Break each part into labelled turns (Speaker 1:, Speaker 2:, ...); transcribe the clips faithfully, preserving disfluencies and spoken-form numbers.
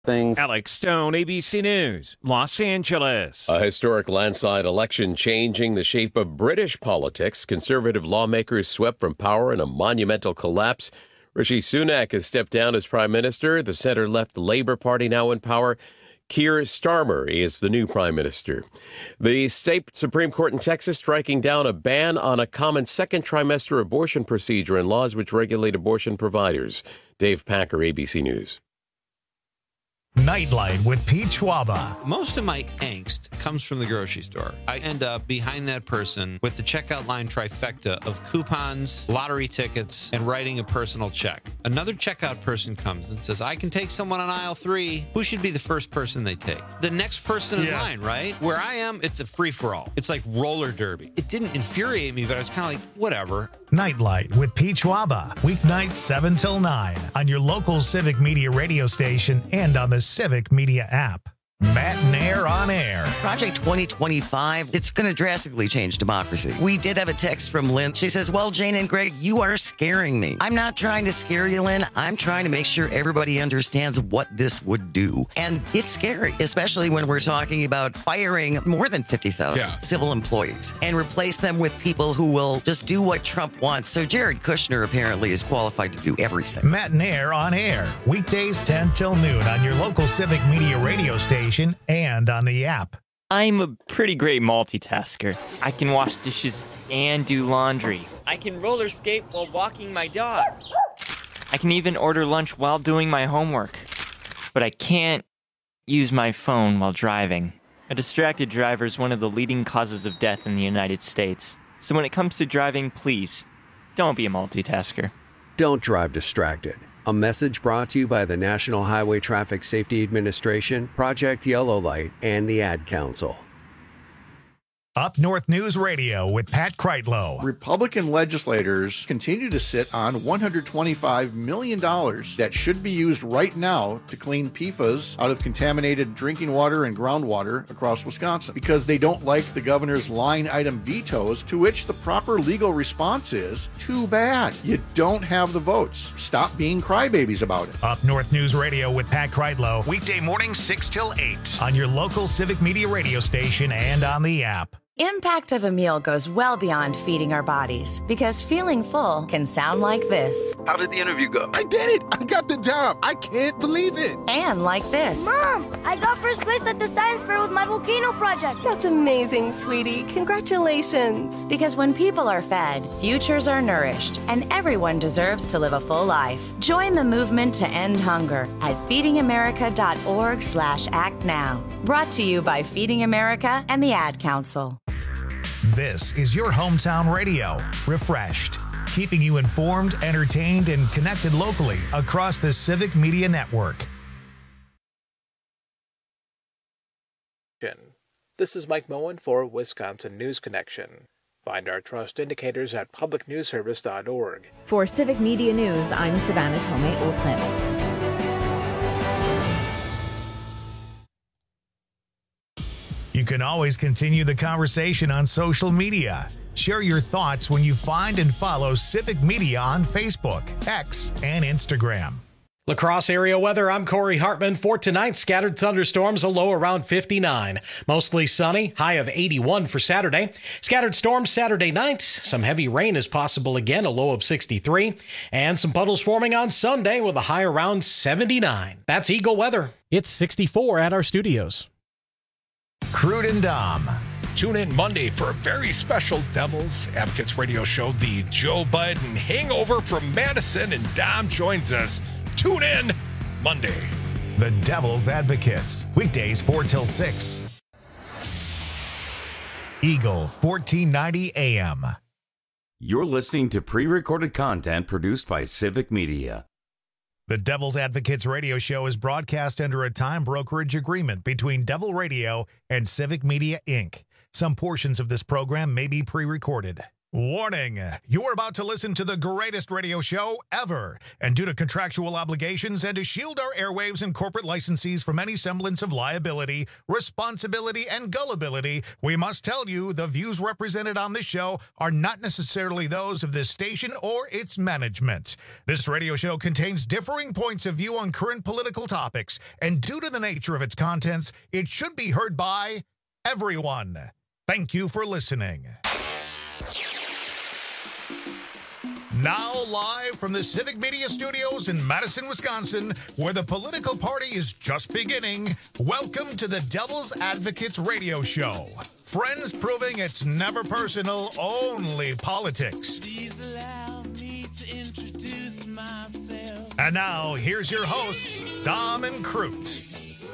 Speaker 1: things.
Speaker 2: Alex Stone, A B C News, Los Angeles.
Speaker 3: A historic landslide election changing the shape of British politics. Conservative lawmakers swept from power in a monumental collapse. Rishi Sunak has stepped down as prime minister. The center-left Labour Party now in power. Keir Starmer is the new prime minister. The state Supreme Court in Texas striking down a ban on a common second trimester abortion procedure and laws which regulate abortion providers. Dave Packer, A B C News.
Speaker 4: Nightlight with Pete Schwaba.
Speaker 5: Most of my angst comes from the grocery store. I end up behind that person with the checkout line trifecta of coupons, lottery tickets, and writing a personal check. Another checkout person comes and says, I can take someone on aisle three. Who should be the first person they take? The next person in yeah. line, right? Where I am, it's a free-for-all. It's like roller derby. It didn't infuriate me, but I was kind of like, whatever.
Speaker 4: Nightlight with Pete Schwaba. Weeknights seven till nine on your local Civic Media radio station and on the Civic Media app. Matt and Air on Air.
Speaker 6: Project twenty twenty-five, it's going to drastically change democracy. We did have a text from Lynn. She says, well, Jane and Greg, you are scaring me. I'm not trying to scare you, Lynn. I'm trying to make sure everybody understands what this would do. And it's scary, especially when we're talking about firing more than fifty thousand yeah. civil employees and replace them with people who will just do what Trump wants. So Jared Kushner apparently is qualified to do everything.
Speaker 4: Matt and Air on Air. Weekdays ten till noon on your local Civic Media radio station and on the app.
Speaker 7: I'm a pretty great multitasker. I can wash dishes and do laundry. I can roller skate while walking my dog. I can even order lunch while doing my homework. But I can't use my phone while driving. A distracted driver is one of the leading causes of death in the United States. So when it comes to driving, please, don't be a multitasker.
Speaker 8: Don't drive distracted. A message brought to you by the National Highway Traffic Safety Administration, Project Yellow Light, and the Ad Council.
Speaker 4: Up North News Radio with Pat Kreitlow.
Speaker 9: Republican legislators continue to sit on one hundred twenty-five million dollars that should be used right now to clean P F A S out of contaminated drinking water and groundwater across Wisconsin because they don't like the governor's line item vetoes, to which the proper legal response is, too bad. You don't have the votes. Stop being crybabies about it.
Speaker 4: Up North News Radio with Pat Kreitlow. Weekday mornings six till eight on your local Civic Media radio station and on the app.
Speaker 10: Impact of a meal goes well beyond feeding our bodies, because feeling full can sound like this.
Speaker 11: How did the interview go? I did it! I got the job! I can't believe it!
Speaker 10: And like this.
Speaker 12: Mom, I got first place at the science fair with my volcano project.
Speaker 13: That's amazing, sweetie. Congratulations.
Speaker 10: Because when people are fed, futures are nourished, and everyone deserves to live a full life. Join the movement to end hunger at feedingamerica.org slash act now. Brought to you by Feeding America and the Ad Council.
Speaker 4: This is your hometown radio, refreshed, keeping you informed, entertained, and connected locally across the Civic Media Network.
Speaker 14: This is Mike Moen for Wisconsin News Connection. Find our trust indicators at public news service dot org.
Speaker 15: For Civic Media News, I'm Savannah Tomei Olsen.
Speaker 4: You can always continue the conversation on social media. Share your thoughts when you find and follow Civic Media on Facebook, X, and Instagram.
Speaker 16: La Crosse area weather, I'm Corey Hartman. For tonight, scattered thunderstorms, a low around fifty-nine. Mostly sunny, high of eighty-one for Saturday. Scattered storms Saturday night. Some heavy rain is possible again, a low of sixty-three. And some puddles forming on Sunday with a high around seventy-nine. That's Eagle weather.
Speaker 17: It's sixty-four at our studios.
Speaker 4: Crude and Dom.
Speaker 18: Tune in Monday for a very special Devil's Advocates radio show, the Joe Biden Hangover from Madison, and Dom joins us. Tune in Monday.
Speaker 4: The Devil's Advocates, weekdays four till six. Eagle fourteen ninety A M.
Speaker 19: You're listening to pre-recorded content produced by Civic Media.
Speaker 4: The Devil's Advocates radio show is broadcast under a time brokerage agreement between Devil Radio and Civic Media, Incorporated. Some portions of this program may be pre-recorded. Warning, you are about to listen to the greatest radio show ever. And due to contractual obligations and to shield our airwaves and corporate licensees from any semblance of liability, responsibility, and gullibility, we must tell you the views represented on this show are not necessarily those of this station or its management. This radio show contains differing points of view on current political topics, and due to the nature of its contents, it should be heard by everyone. Thank you for listening. Now live from the Civic Media Studios in Madison, Wisconsin, where the political party is just beginning, welcome to the Devil's Advocates Radio Show. Friends proving it's never personal, only politics.
Speaker 1: Please allow me to introduce myself.
Speaker 4: And now, here's your hosts, Dom and Crute.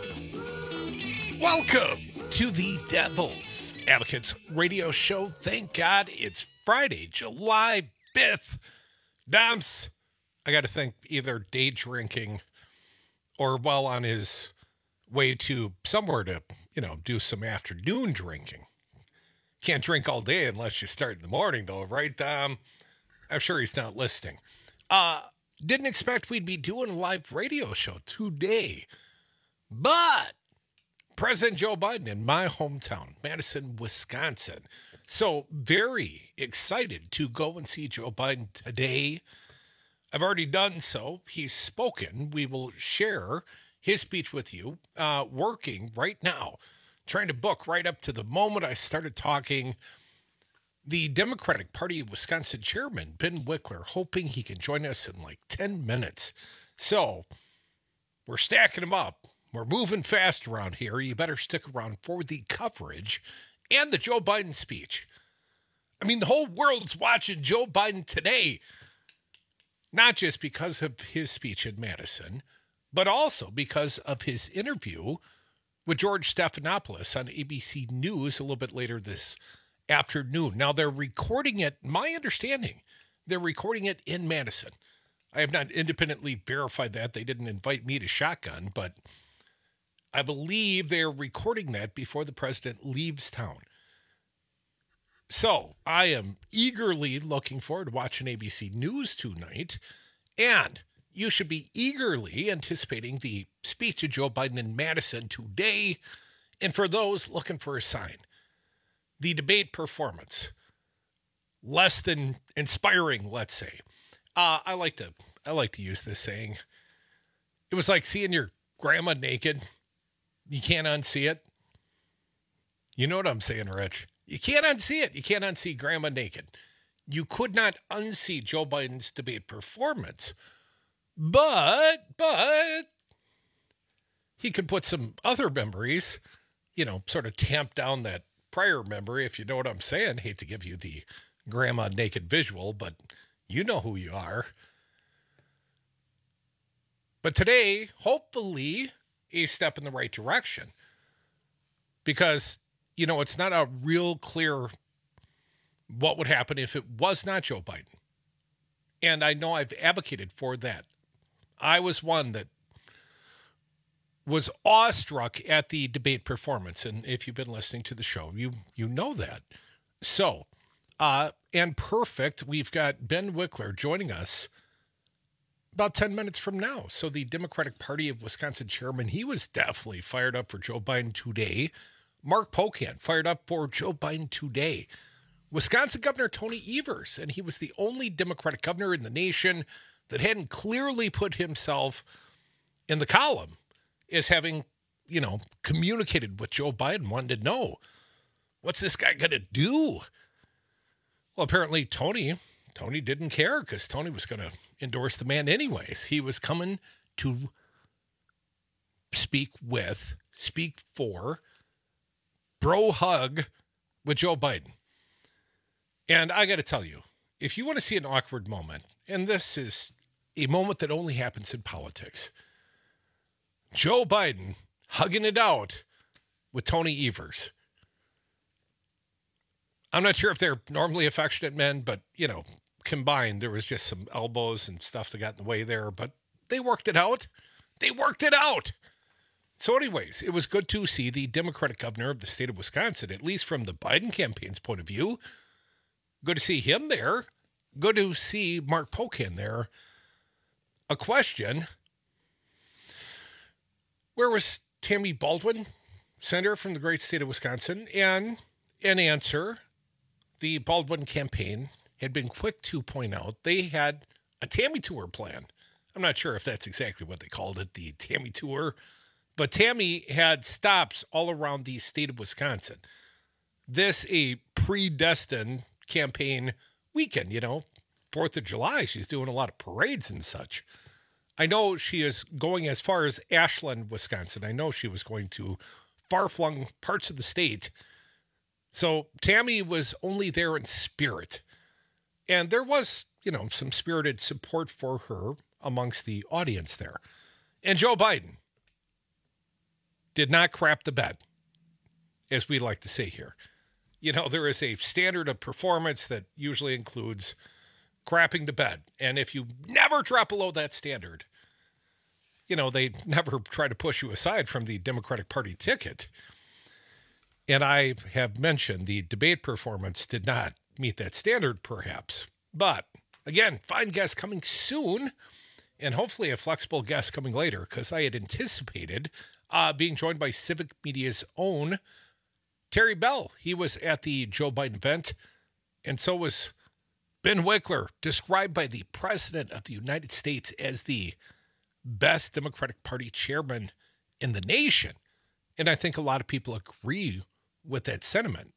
Speaker 18: Welcome to the Devil's Advocates Radio Show. Thank God it's Friday, July fifth. Doms, I got to think either day drinking or well on his way to somewhere to, you know, do some afternoon drinking. Can't drink all day unless you start in the morning, though, right, Dom? I'm sure he's not listening. Uh, didn't expect we'd be doing a live radio show today, but President Joe Biden in my hometown, Madison, Wisconsin. So very excited to go and see Joe Biden today. I've already done so. He's spoken. We will share his speech with you. Uh, working right now, trying to book right up to the moment I started talking. The Democratic Party of Wisconsin chairman, Ben Wickler, hoping he can join us in like ten minutes. So we're stacking them up. We're moving fast around here. You better stick around for the coverage and the Joe Biden speech. I mean, the whole world's watching Joe Biden today, not just because of his speech in Madison, but also because of his interview with George Stephanopoulos on A B C News a little bit later this afternoon. Now, they're recording it, my understanding, they're recording it in Madison. I have not independently verified that. They didn't invite me to shotgun, but I believe they're recording that before the president leaves town. So I am eagerly looking forward to watching A B C News tonight. And you should be eagerly anticipating the speech to Joe Biden in Madison today. And for those looking for a sign, the debate performance, less than inspiring, let's say. Uh, I like to I like to use this saying. It was like seeing your grandma naked. You can't unsee it. You know what I'm saying, Rich? You can't unsee it. You can't unsee grandma naked. You could not unsee Joe Biden's debate performance. But, but, he could put some other memories, you know, sort of tamp down that prior memory, if you know what I'm saying. Hate to give you the grandma naked visual, but you know who you are. But today, hopefully, a step in the right direction, because, you know, it's not a real clear what would happen if it was not Joe Biden. And I know I've advocated for that. I was one that was awestruck at the debate performance. And if you've been listening to the show, you you know that. So, uh, and perfect, we've got Ben Wickler joining us about ten minutes from now. So the Democratic Party of Wisconsin chairman, he was definitely fired up for Joe Biden today. Mark Pocan fired up for Joe Biden today. Wisconsin Governor Tony Evers, and he was the only Democratic governor in the nation that hadn't clearly put himself in the column as having, you know, communicated with Joe Biden, wanted to know, what's this guy going to do? Well, apparently Tony... Tony didn't care because Tony was going to endorse the man anyways. He was coming to speak with, speak for, bro hug with Joe Biden. And I got to tell you, if you want to see an awkward moment, and this is a moment that only happens in politics, Joe Biden hugging it out with Tony Evers. I'm not sure if they're normally affectionate men, but, you know, combined, there was just some elbows and stuff that got in the way there, but they worked it out. They worked it out. So anyways, it was good to see the Democratic governor of the state of Wisconsin, at least from the Biden campaign's point of view, Good to see him there. Good to see Mark Pocan there. A question. Where was Tammy Baldwin, senator from the great state of Wisconsin? And an answer. The Baldwin campaign had been quick to point out they had a Tammy tour plan. I'm not sure if that's exactly what they called it, the Tammy tour. But Tammy had stops all around the state of Wisconsin. This a predestined campaign weekend, you know, fourth of July. She's doing a lot of parades and such. I know she is going as far as Ashland, Wisconsin. I know she was going to far-flung parts of the state. So Tammy was only there in spirit. And there was, you know, some spirited support for her amongst the audience there. And Joe Biden did not crap the bed, as we like to say here. You know, there is a standard of performance that usually includes crapping the bed. And if you never drop below that standard, you know, they never try to push you aside from the Democratic Party ticket. And I have mentioned the debate performance did not meet that standard, perhaps. But, again, fine guest coming soon, and hopefully a flexible guest coming later, because I had anticipated uh, being joined by Civic Media's own Terry Bell. He was at the Joe Biden event, and so was Ben Wickler, described by the President of the United States as the best Democratic Party chairman in the nation. And I think a lot of people agree with that sentiment.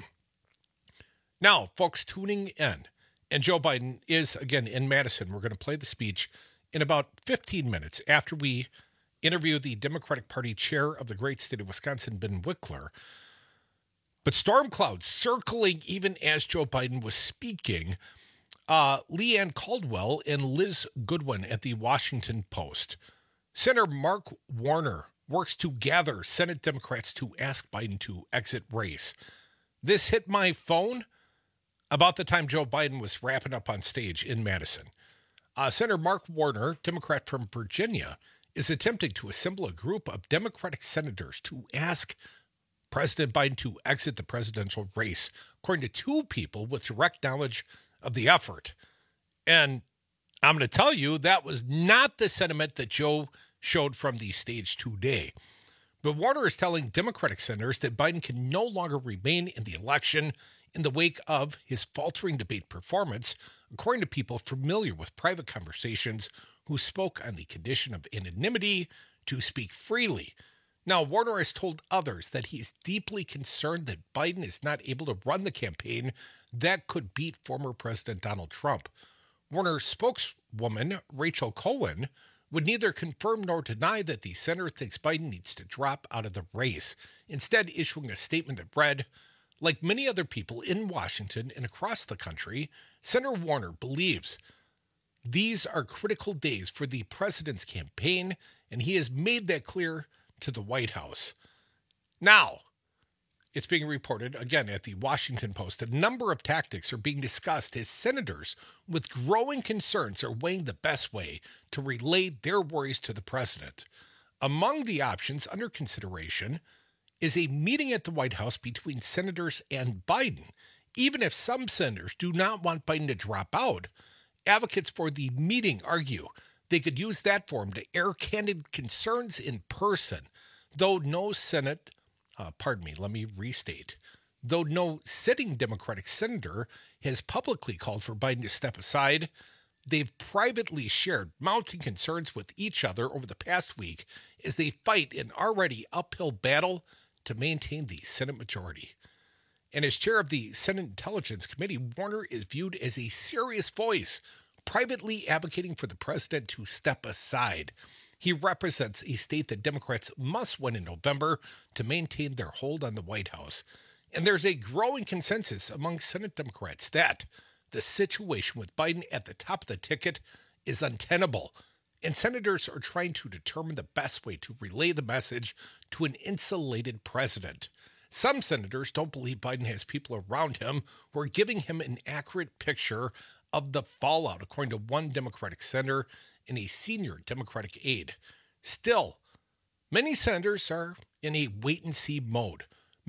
Speaker 18: Now, folks tuning in, and Joe Biden is, again, in Madison. We're going to play the speech in about fifteen minutes after we interview the Democratic Party chair of the great state of Wisconsin, Ben Wickler. But storm clouds circling even as Joe Biden was speaking. Uh, Leanne Caldwell and Liz Goodwin at the Washington Post. Senator Mark Warner works to gather Senate Democrats to ask Biden to exit race. This hit my phone about the time Joe Biden was wrapping up on stage in Madison. Uh, Senator Mark Warner, Democrat from Virginia, is attempting to assemble a group of Democratic senators to ask President Biden to exit the presidential race, according to two people with direct knowledge of the effort. And I'm going to tell you, that was not the sentiment that Joe showed from the stage today. But Warner is telling Democratic senators that Biden can no longer remain in the election in the wake of his faltering debate performance, according to people familiar with private conversations who spoke on the condition of anonymity to speak freely. Now, Warner has told others that he is deeply concerned that Biden is not able to run the campaign that could beat former President Donald Trump. Warner's spokeswoman, Rachel Cohen, would neither confirm nor deny that the senator thinks Biden needs to drop out of the race, instead issuing a statement that read, "Like many other people in Washington and across the country, Senator Warner believes these are critical days for the president's campaign, and he has made that clear to the White House." Now, it's being reported, again, at the Washington Post, a number of tactics are being discussed as senators with growing concerns are weighing the best way to relay their worries to the president. Among the options under consideration is a meeting at the White House between senators and Biden. Even if some senators do not want Biden to drop out, advocates for the meeting argue they could use that forum to air candid concerns in person, though no Senate, uh, pardon me, let me restate, though no sitting Democratic senator has publicly called for Biden to step aside, they've privately shared mounting concerns with each other over the past week as they fight an already uphill battle to maintain the Senate majority. And as chair of the Senate Intelligence Committee, Warner is viewed as a serious voice, privately advocating for the president to step aside. He represents a state that Democrats must win in November to maintain their hold on the White House. And there's a growing consensus among Senate Democrats that the situation with Biden at the top of the ticket is untenable. And senators are trying to determine the best way to relay the message to an insulated president. Some senators don't believe Biden has people around him who are giving him an accurate picture of the fallout, according to one Democratic senator and a senior Democratic aide. Still, many senators are in a wait-and-see mode.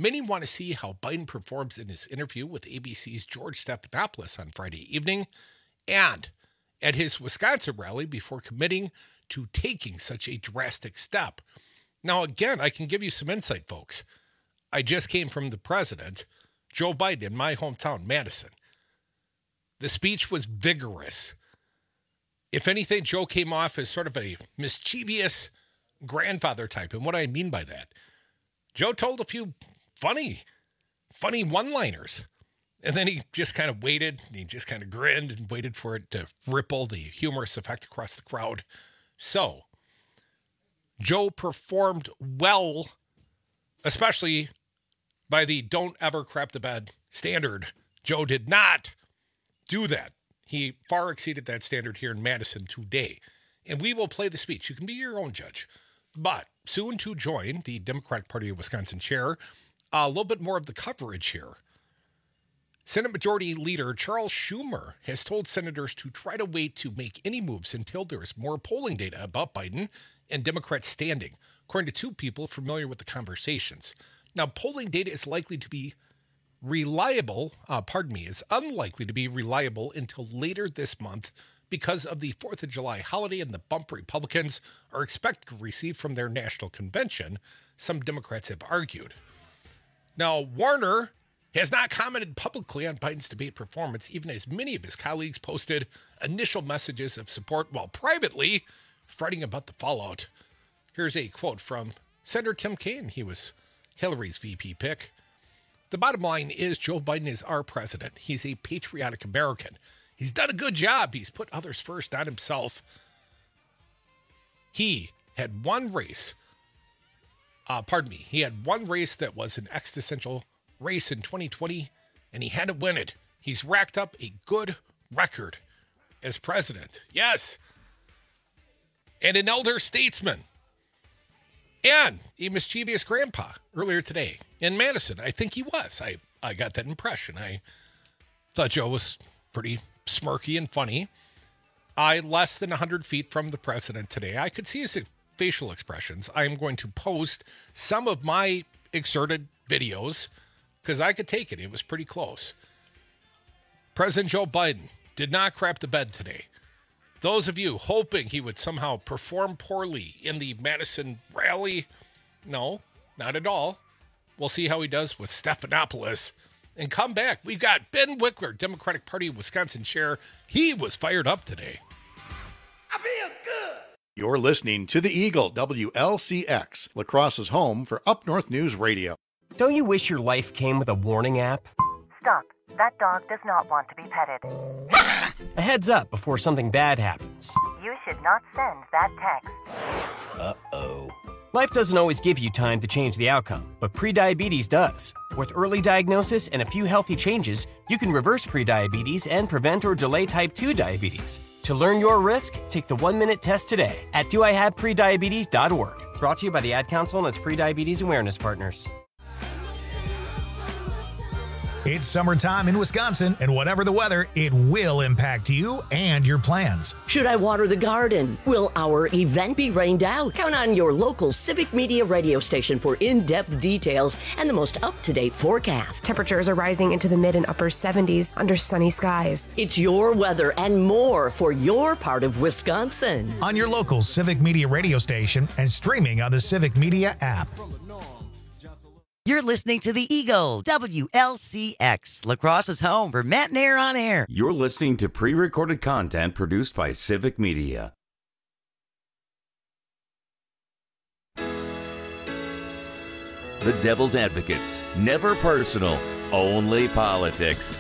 Speaker 18: Many want to see how Biden performs in his interview with A B C's George Stephanopoulos on Friday evening and at his Wisconsin rally before committing to taking such a drastic step. Now, again, I can give you some insight, folks. I just came from the president, Joe Biden, in my hometown, Madison. The speech was vigorous. If anything, Joe came off as sort of a mischievous grandfather type. And what I mean by that, Joe told a few funny, funny one-liners. And then he just kind of waited, and he just kind of grinned and waited for it to ripple the humorous effect across the crowd. So, Joe performed well, especially by the don't ever crap the bed standard. Joe did not do that. He far exceeded that standard here in Madison today. And we will play the speech. You can be your own judge. But soon to join the Democratic Party of Wisconsin chair, a little bit more of the coverage here. Senate Majority Leader Charles Schumer has told senators to try to wait to make any moves until there is more polling data about Biden and Democrats standing, according to two people familiar with the conversations. Now, polling data is likely to be reliable, uh, pardon me, is unlikely to be reliable until later this month because of the fourth of July holiday and the bump Republicans are expected to receive from their national convention, some Democrats have argued. Now, Warner has not commented publicly on Biden's debate performance, even as many of his colleagues posted initial messages of support while privately fretting about the fallout. Here's a quote from Senator Tim Kaine. He was Hillary's V P pick. The bottom line is Joe Biden is our president. He's a patriotic American. He's done a good job. He's put others first, not himself. He had one race. Uh, pardon me. He had one race that was an existential race in twenty twenty, and he had to win it. He's racked up a good record as president. Yes. And an elder statesman. And a mischievous grandpa earlier today in Madison. I think he was. I, I got that impression. I thought Joe was pretty smirky and funny. I less than one hundred feet from the president today. I could see his facial expressions. I am going to post some of my exerted videos because I could take it. It was pretty close. President Joe Biden did not crap the bed today. Those of you hoping he would somehow perform poorly in the Madison rally, no, not at all. We'll see how he does with Stephanopoulos. And come back. We've got Ben Wickler, Democratic Party of Wisconsin chair. He was fired up today.
Speaker 9: I feel good. You're listening to The Eagle, W L C X, La Crosse's home for Up North News Radio.
Speaker 20: Don't you wish your life came with a warning app?
Speaker 21: Stop. That dog does not want to be petted.
Speaker 20: A heads up before something bad happens.
Speaker 21: You should not send that text.
Speaker 20: Uh-oh. Life doesn't always give you time to change the outcome, but prediabetes does. With early diagnosis and a few healthy changes, you can reverse prediabetes and prevent or delay type two diabetes. To learn your risk, take the one-minute test today at do I have prediabetes dot org. Brought to you by the Ad Council and its prediabetes awareness partners.
Speaker 4: It's summertime in Wisconsin, and whatever the weather, it will impact you and your plans.
Speaker 22: Should I water the garden? Will our event be rained out? Count on your local Civic Media radio station for in-depth details and the most up-to-date forecast.
Speaker 23: Temperatures are rising into the mid and upper seventies under sunny skies.
Speaker 22: It's your weather and more for your part of Wisconsin.
Speaker 4: On your local Civic Media radio station and streaming on the Civic Media app.
Speaker 6: You're listening to The Eagle, W L C X, La Crosse's home for Matt and Air on Air.
Speaker 19: You're listening to pre-recorded content produced by Civic Media. The Devil's Advocates. Never personal, only politics.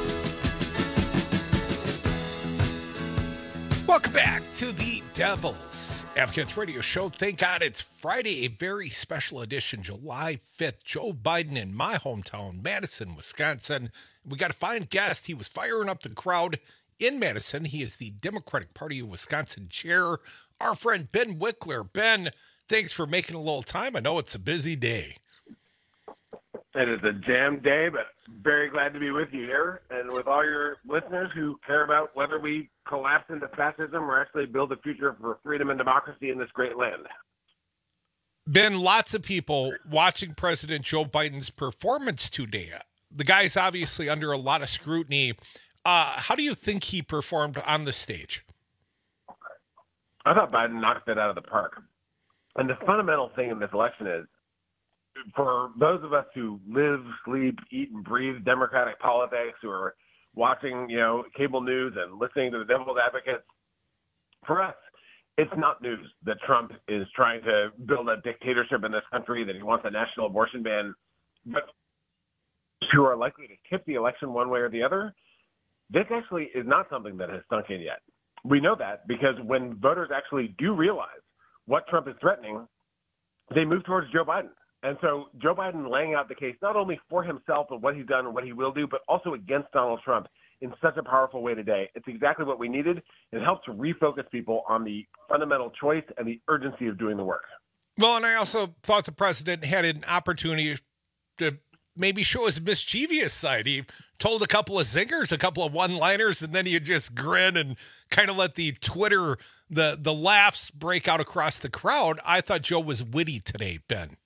Speaker 18: Welcome back to the Devil's Advocates Radio Show. Thank God it's Friday, a very special edition, July fifth. Joe Biden in my hometown, Madison, Wisconsin. We got a fine guest. He was firing up the crowd in Madison. He is the Democratic Party of Wisconsin chair, our friend Ben Wickler. Ben, thanks for making a little time. I know it's a busy day.
Speaker 24: It is a jam day, but very glad to be with you here and with all your listeners who care about whether we collapse into fascism or actually build a future for freedom and democracy in this great land.
Speaker 18: Been lots of people watching President Joe Biden's performance today. The guy's obviously under a lot of scrutiny. Uh, how do you think he performed on the stage?
Speaker 24: I thought Biden knocked it out of the park. And the fundamental thing in this election is, for those of us who live, sleep, eat, and breathe Democratic politics, who are watching, you know, cable news and listening to the devil's advocates, for us, it's not news that Trump is trying to build a dictatorship in this country, that he wants a national abortion ban. But who are likely to tip the election one way or the other, this actually is not something that has sunk in yet. We know that because when voters actually do realize what Trump is threatening, they move towards Joe Biden. And so Joe Biden laying out the case not only for himself and what he's done and what he will do, but also against Donald Trump in such a powerful way today. It's exactly what we needed. It helps to refocus people on the fundamental choice and the urgency of doing the work.
Speaker 18: Well, and I also thought the president had an opportunity to maybe show his mischievous side. He told a couple of zingers, a couple of one-liners, and then you just grin and kind of let the Twitter, the, the laughs break out across the crowd. I thought Joe was witty today, Ben.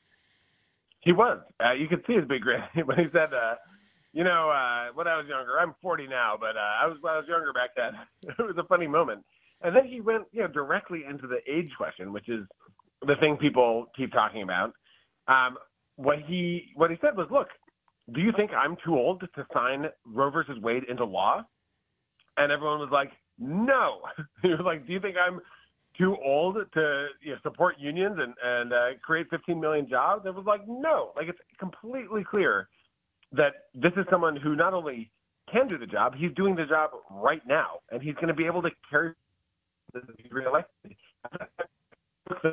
Speaker 24: He was. Uh, you could see his big grin when he said, uh, you know, uh, when I was younger, I'm forty now, but uh, I was when I was younger back then. It was a funny moment. And then he went, you know, directly into the age question, which is the thing people keep talking about. Um, what he what he said was, look, do you think I'm too old to sign Roe versus Wade into law? And everyone was like, no. He was like, do you think I'm too old to you know, support unions and, and uh, create fifteen million jobs? It was like, no. Like, it's completely clear that this is someone who not only can do the job, he's doing the job right now, and he's going to be able to carry the reelected. uh,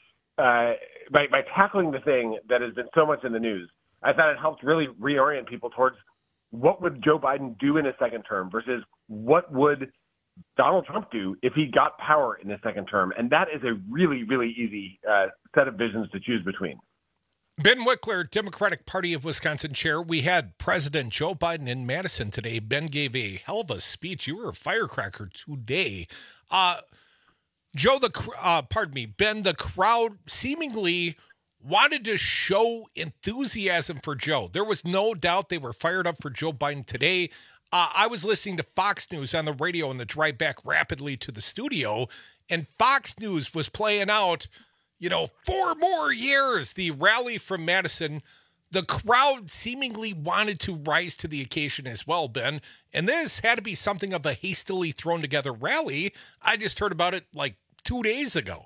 Speaker 24: by, by tackling the thing that has been so much in the news, I thought it helped really reorient people towards what would Joe Biden do in his second term versus what would Donald Trump do if he got power in his second term. And that is a really, really easy uh, set of visions to choose between.
Speaker 18: Ben Wickler, Democratic Party of Wisconsin chair. We had President Joe Biden in Madison today. Ben gave a hell of a speech. You were a firecracker today. Uh, Joe, the uh, pardon me, Ben, the crowd seemingly wanted to show enthusiasm for Joe. There was no doubt they were fired up for Joe Biden today. Uh, I was listening to Fox News on the radio on the drive back rapidly to the studio, and Fox News was playing out, you know, four more years, the rally from Madison. The crowd seemingly wanted to rise to the occasion as well, Ben. And this had to be something of a hastily thrown together rally. I just heard about it like two days ago.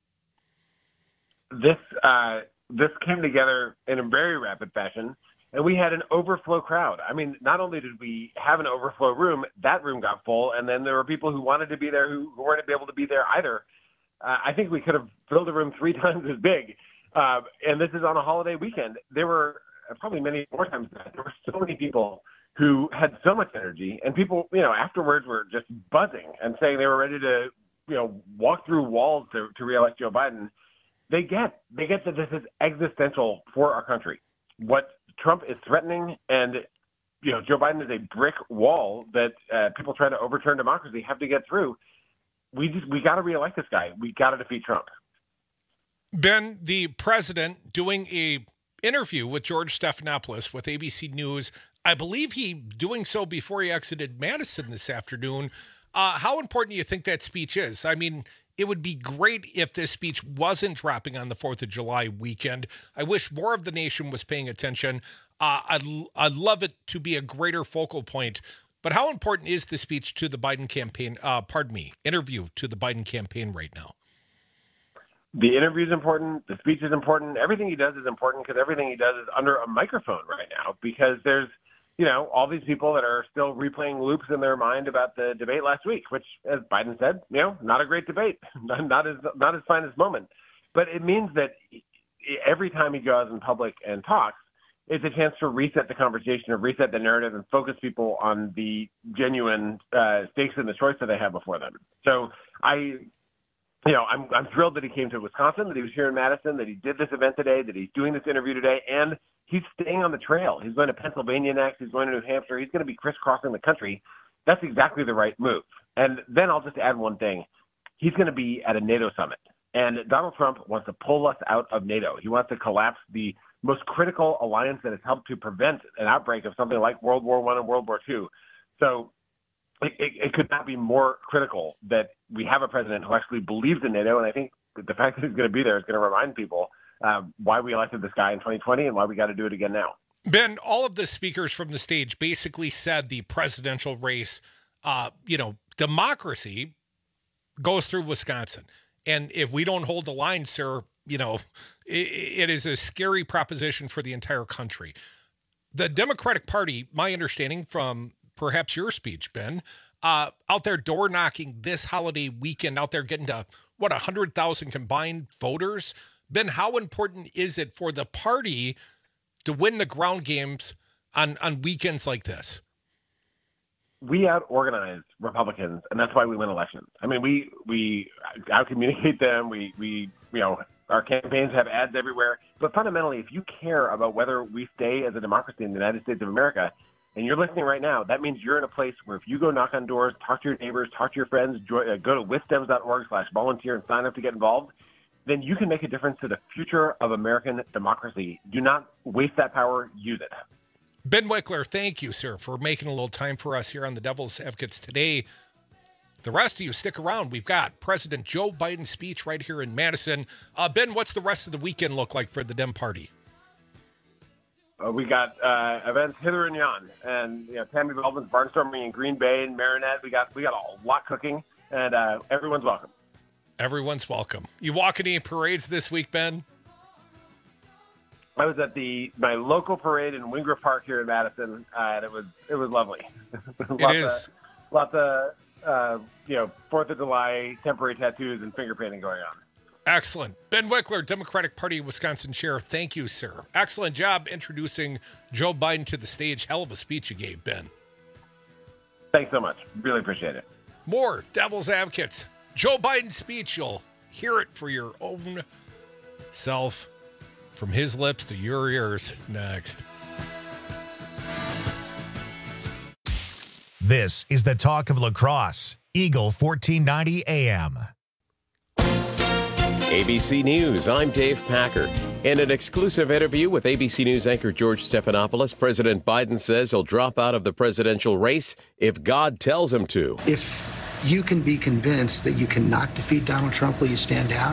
Speaker 24: This uh, this came together in a very rapid fashion, and we had an overflow crowd. I mean, not only did we have an overflow room, that room got full, and then there were people who wanted to be there who, who weren't able to be there either. Uh, I think we could have filled the room three times as big. Uh, and this is on a holiday weekend. There were probably many more times than that. There were so many people who had so much energy, and people, you know, afterwards were just buzzing and saying they were ready to, you know, walk through walls to, to reelect Joe Biden. They get, they get that this is existential for our country. What Trump is threatening, and, you know, Joe Biden is a brick wall that uh, people trying to overturn democracy have to get through. We just, we got to reelect this guy. We got to defeat Trump.
Speaker 18: Ben, the president doing a interview with George Stephanopoulos with A B C News. I believe he doing so before he exited Madison this afternoon. Uh, how important do you think that speech is? I mean, it would be great if this speech wasn't dropping on the fourth of July weekend. I wish more of the nation was paying attention. Uh, I'd, I'd love it to be a greater focal point. But how important is the speech to the Biden campaign, uh, pardon me, interview to the Biden campaign right now?
Speaker 24: The interview is important. The speech is important. Everything he does is important because everything he does is under a microphone right now because there's, you know, all these people that are still replaying loops in their mind about the debate last week, which, as Biden said, you know, not a great debate, not, not his, not his finest moment. But it means that every time he goes in public and talks, it's a chance to reset the conversation or reset the narrative and focus people on the genuine uh, stakes in the choice that they have before them. So I... You know, I'm I'm thrilled that he came to Wisconsin, that he was here in Madison, that he did this event today, that he's doing this interview today, and he's staying on the trail. He's going to Pennsylvania next. He's going to New Hampshire. He's going to be crisscrossing the country. That's exactly the right move. And then I'll just add one thing. He's going to be at a NATO summit. And Donald Trump wants to pull us out of NATO. He wants to collapse the most critical alliance that has helped to prevent an outbreak of something like World War One and World War Two. So it, it, it could not be more critical that we have a president who actually believes in NATO. And I think the fact that he's going to be there is going to remind people uh, why we elected this guy in twenty twenty and why we got to do it again now.
Speaker 18: Ben, all of the speakers from the stage basically said the presidential race, uh, you know, democracy goes through Wisconsin. And if we don't hold the line, sir, you know, it, it is a scary proposition for the entire country. The Democratic Party, my understanding from perhaps your speech, Ben, uh, out there door knocking this holiday weekend, out there getting to, what, one hundred thousand combined voters? Ben, how important is it for the party to win the ground games on, on weekends like this?
Speaker 24: We out-organize Republicans, and that's why we win elections. I mean, we we out-communicate them. We, we, you know, our campaigns have ads everywhere. But fundamentally, if you care about whether we stay as a democracy in the United States of America, and you're listening right now, that means you're in a place where if you go knock on doors, talk to your neighbors, talk to your friends, join, uh, go to wisdems.org slash volunteer and sign up to get involved, then you can make a difference to the future of American democracy. Do not waste that power. Use it.
Speaker 18: Ben Wickler, thank you, sir, for making a little time for us here on the Devil's Advocates today. The rest of you, stick around. We've got President Joe Biden's speech right here in Madison. Uh, Ben, what's the rest of the weekend look like for the Dem Party?
Speaker 24: Uh, we got uh, events hither and yon, and you know, Tammy Belvin's barnstorming in Green Bay and Marinette. We got we got a lot cooking, and uh, everyone's welcome.
Speaker 18: Everyone's welcome. You walk any parades this week, Ben?
Speaker 24: I was at the my local parade in Wingrove Park here in Madison, uh, and it was it was lovely. lots
Speaker 18: it is
Speaker 24: of, lots of uh, you know Fourth of July temporary tattoos and finger painting going on.
Speaker 18: Excellent. Ben Wickler, Democratic Party Wisconsin Chair. Thank you, sir. Excellent job introducing Joe Biden to the stage. Hell of a speech you gave, Ben.
Speaker 24: Thanks so much. Really appreciate it.
Speaker 18: More Devil's Advocates. Joe Biden's speech. You'll hear it for your own self. From his lips to your ears next.
Speaker 4: This is the Talk of La Crosse, Eagle fourteen ninety A M.
Speaker 2: A B C News, I'm Dave Packer. In an exclusive interview with A B C News anchor George Stephanopoulos, President Biden says he'll drop out of the presidential race if God tells him to.
Speaker 3: If you can be convinced that you cannot defeat Donald Trump, will you stand down?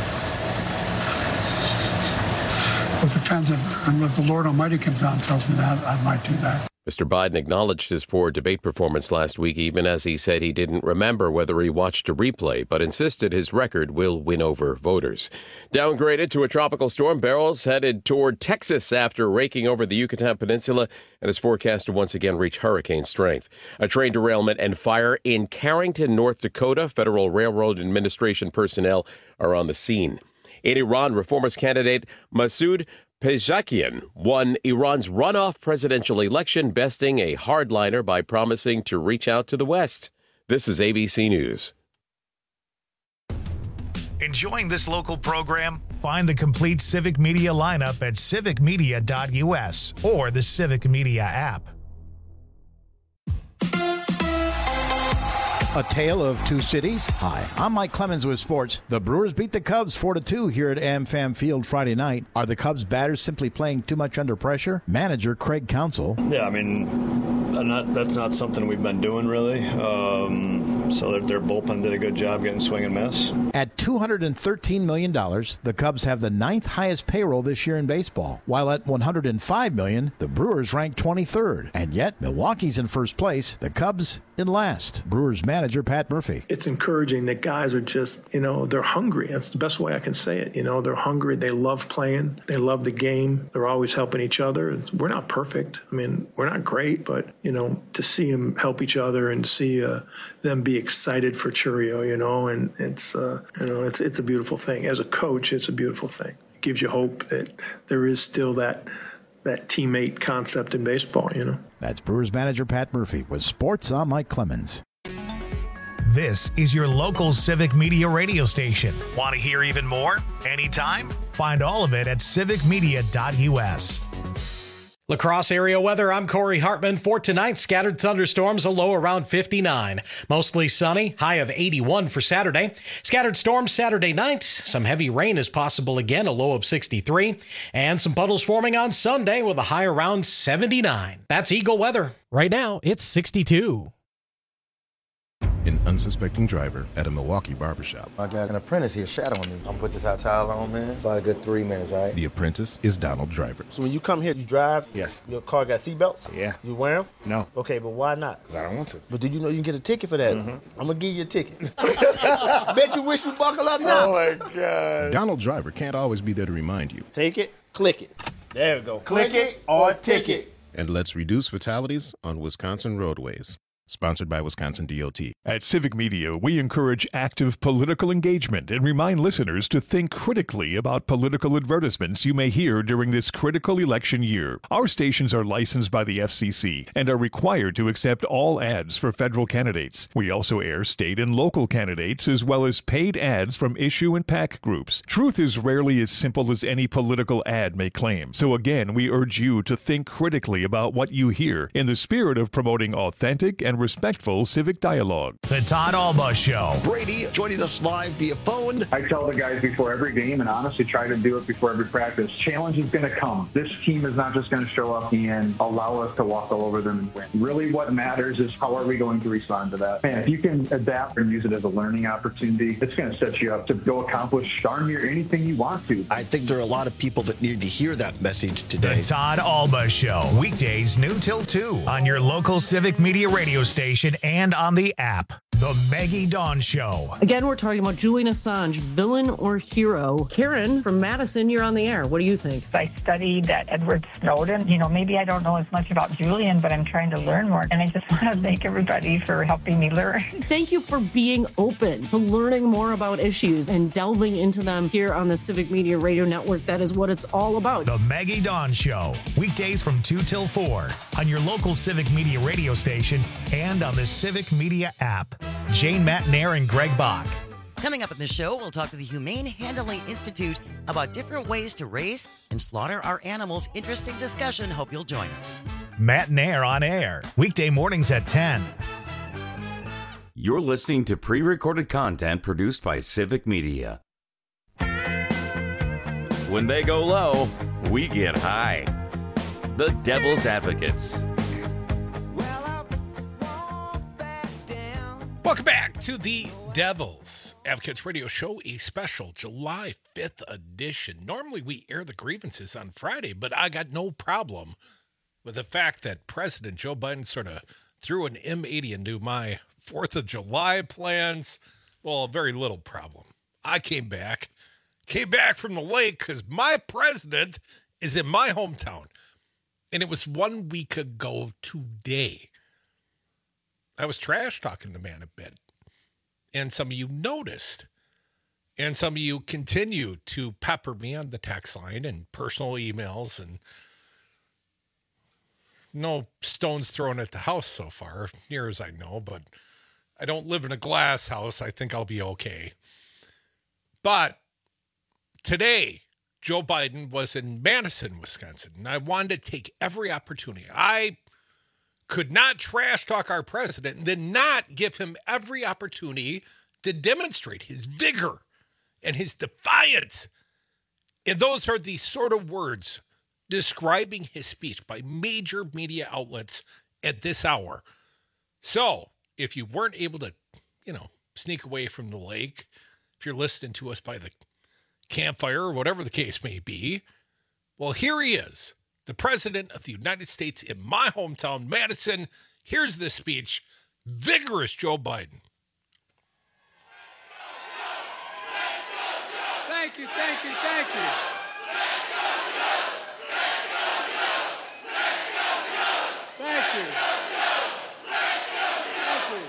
Speaker 5: It depends if, if the Lord Almighty comes down and tells me that, I might do that.
Speaker 2: Mister Biden acknowledged his poor debate performance last week, even as he said he didn't remember whether he watched a replay, but insisted his record will win over voters. Downgraded to a tropical storm, Beryl's headed toward Texas after raking over the Yucatan Peninsula and is forecast to once again reach hurricane strength. A train derailment and fire in Carrington, North Dakota. Federal Railroad Administration personnel are on the scene. In Iran, reformist candidate Masoud Pezeshkian won Iran's runoff presidential election, besting a hardliner by promising to reach out to the West. This is A B C News.
Speaker 4: Enjoying this local program? Find the complete Civic Media lineup at civic media dot u s or the Civic Media app.
Speaker 7: A tale of two cities. Hi, I'm Mike Clemens with sports. The Brewers beat the Cubs four to two here at AmFam Field Friday night. Are the Cubs batters simply playing too much under pressure? Manager Craig Counsell.
Speaker 25: Yeah, I mean, not, that's not something we've been doing really. Um, so their, their bullpen did a good job getting swing and miss.
Speaker 7: At two hundred thirteen million dollars, the Cubs have the ninth highest payroll this year in baseball. While at one hundred five million dollars, the Brewers rank twenty-third. And yet, Milwaukee's in first place, the Cubs in last. Brewers manager Pat Murphy.
Speaker 26: It's encouraging that guys are just, you know, they're hungry. That's the best way I can say it. You know, they're hungry. They love playing. They love the game. They're always helping each other. We're not perfect. I mean, we're not great, but, you know, to see them help each other and see uh, them be excited for Chourio, you know, and it's, uh, you know, it's, it's a beautiful thing. As a coach, it's a beautiful thing. It gives you hope that there is still that that teammate concept in baseball, you know.
Speaker 7: That's Brewers manager Pat Murphy with sports. I'm Mike Clemens.
Speaker 4: This is your local Civic Media radio station. Want to hear even more? Anytime? Find all of it at civic media dot u s.
Speaker 16: La Crosse area weather, I'm Corey Hartman. For tonight, scattered thunderstorms, a low around fifty-nine. Mostly sunny, high of eighty-one for Saturday. Scattered storms Saturday night. Some heavy rain is possible again, a low of sixty-three. And some puddles forming on Sunday with a high around seventy-nine. That's Eagle weather.
Speaker 17: Right now, it's sixty-two.
Speaker 8: An unsuspecting driver at a Milwaukee barbershop.
Speaker 10: I got an apprentice here shadowing me. I'm gonna put this hot towel on, man. About a good three minutes, all right?
Speaker 8: The apprentice is Donald Driver.
Speaker 10: So when you come here, you drive?
Speaker 8: Yes.
Speaker 10: Your car got seatbelts?
Speaker 8: Yeah.
Speaker 10: You wear them?
Speaker 8: No.
Speaker 10: Okay, but why not?
Speaker 8: I don't want to.
Speaker 10: But do you know you can get a ticket for that?
Speaker 8: Mm-hmm.
Speaker 10: I'm gonna give you a ticket. Bet you wish you buckle up now.
Speaker 8: Oh my God. Donald Driver can't always be there to remind you.
Speaker 10: Take it, click it. There we go. Click, click it or ticket.
Speaker 8: And let's reduce fatalities on Wisconsin roadways. Sponsored by Wisconsin D O T.
Speaker 11: At Civic Media, we encourage active political engagement and remind listeners to think critically about political advertisements you may hear during this critical election year. Our stations are licensed by the F C C and are required to accept all ads for federal candidates. We also air state and local candidates as well as paid ads from issue and PAC groups. Truth is rarely as simple as any political ad may claim. So again, we urge you to think critically about what you hear in the spirit of promoting authentic and respectful civic dialogue.
Speaker 4: The Todd Alba Show.
Speaker 12: Brady joining us live via phone.
Speaker 13: I tell the guys before every game, and honestly try to do it before every practice, challenge is going to come. This team is not just going to show up and allow us to walk all over them and win. Really what matters is how are we going to respond to that. And if you can adapt and use it as a learning opportunity, it's going to set you up to go accomplish darn near anything you want to.
Speaker 12: I think there are a lot of people that need to hear that message today.
Speaker 4: The Todd Alba Show. Weekdays noon till two on your local Civic Media radio station and on the app. The Maggie Dawn Show.
Speaker 14: Again, we're talking about Julian Assange, villain or hero. Karen from Madison, you're on the air. What do you think?
Speaker 27: I studied that Edward Snowden. You know, maybe I don't know as much about Julian, but I'm trying to learn more. And I just want to thank everybody for helping me learn.
Speaker 14: Thank you for being open to learning more about issues and delving into them here on the Civic Media Radio Network. That is what it's all about.
Speaker 4: The Maggie Dawn Show. Weekdays from two till four on your local Civic Media radio station and on the Civic Media app. Jane Matnair and Greg Bach.
Speaker 6: Coming up in the show, we'll talk to the Humane Handling Institute about different ways to raise and slaughter our animals. Interesting discussion. Hope you'll join us.
Speaker 4: Matnair on air. Weekday mornings at ten.
Speaker 19: You're listening to pre-recorded content produced by Civic Media. When they go low, we get high. The Devil's Advocates.
Speaker 18: Welcome back to the Devil's Advocates Radio Show, a special July fifth edition. Normally we air the grievances on Friday, but I got no problem with the fact that President Joe Biden sort of threw an M eighty into my fourth of July plans. Well, very little problem. I came back, came back from the lake because my president is in my hometown. And it was one week ago today. I was trash talking the man a bit. And some of you noticed. And some of you continue to pepper me on the text line and personal emails. And no stones thrown at the house so far, near as I know. But I don't live in a glass house. I think I'll be okay. But today, Joe Biden was in Madison, Wisconsin. And I wanted to take every opportunity. I could not trash talk our president and then not give him every opportunity to demonstrate his vigor and his defiance. And those are the sort of words describing his speech by major media outlets at this hour. So if you weren't able to, you know, sneak away from the lake, if you're listening to us by the campfire or whatever the case may be, well, here he is. The President of the United States in my hometown, Madison. Here's this speech. Vigorous Joe Biden.
Speaker 5: Thank you, thank you, thank you. Thank you. Thank you.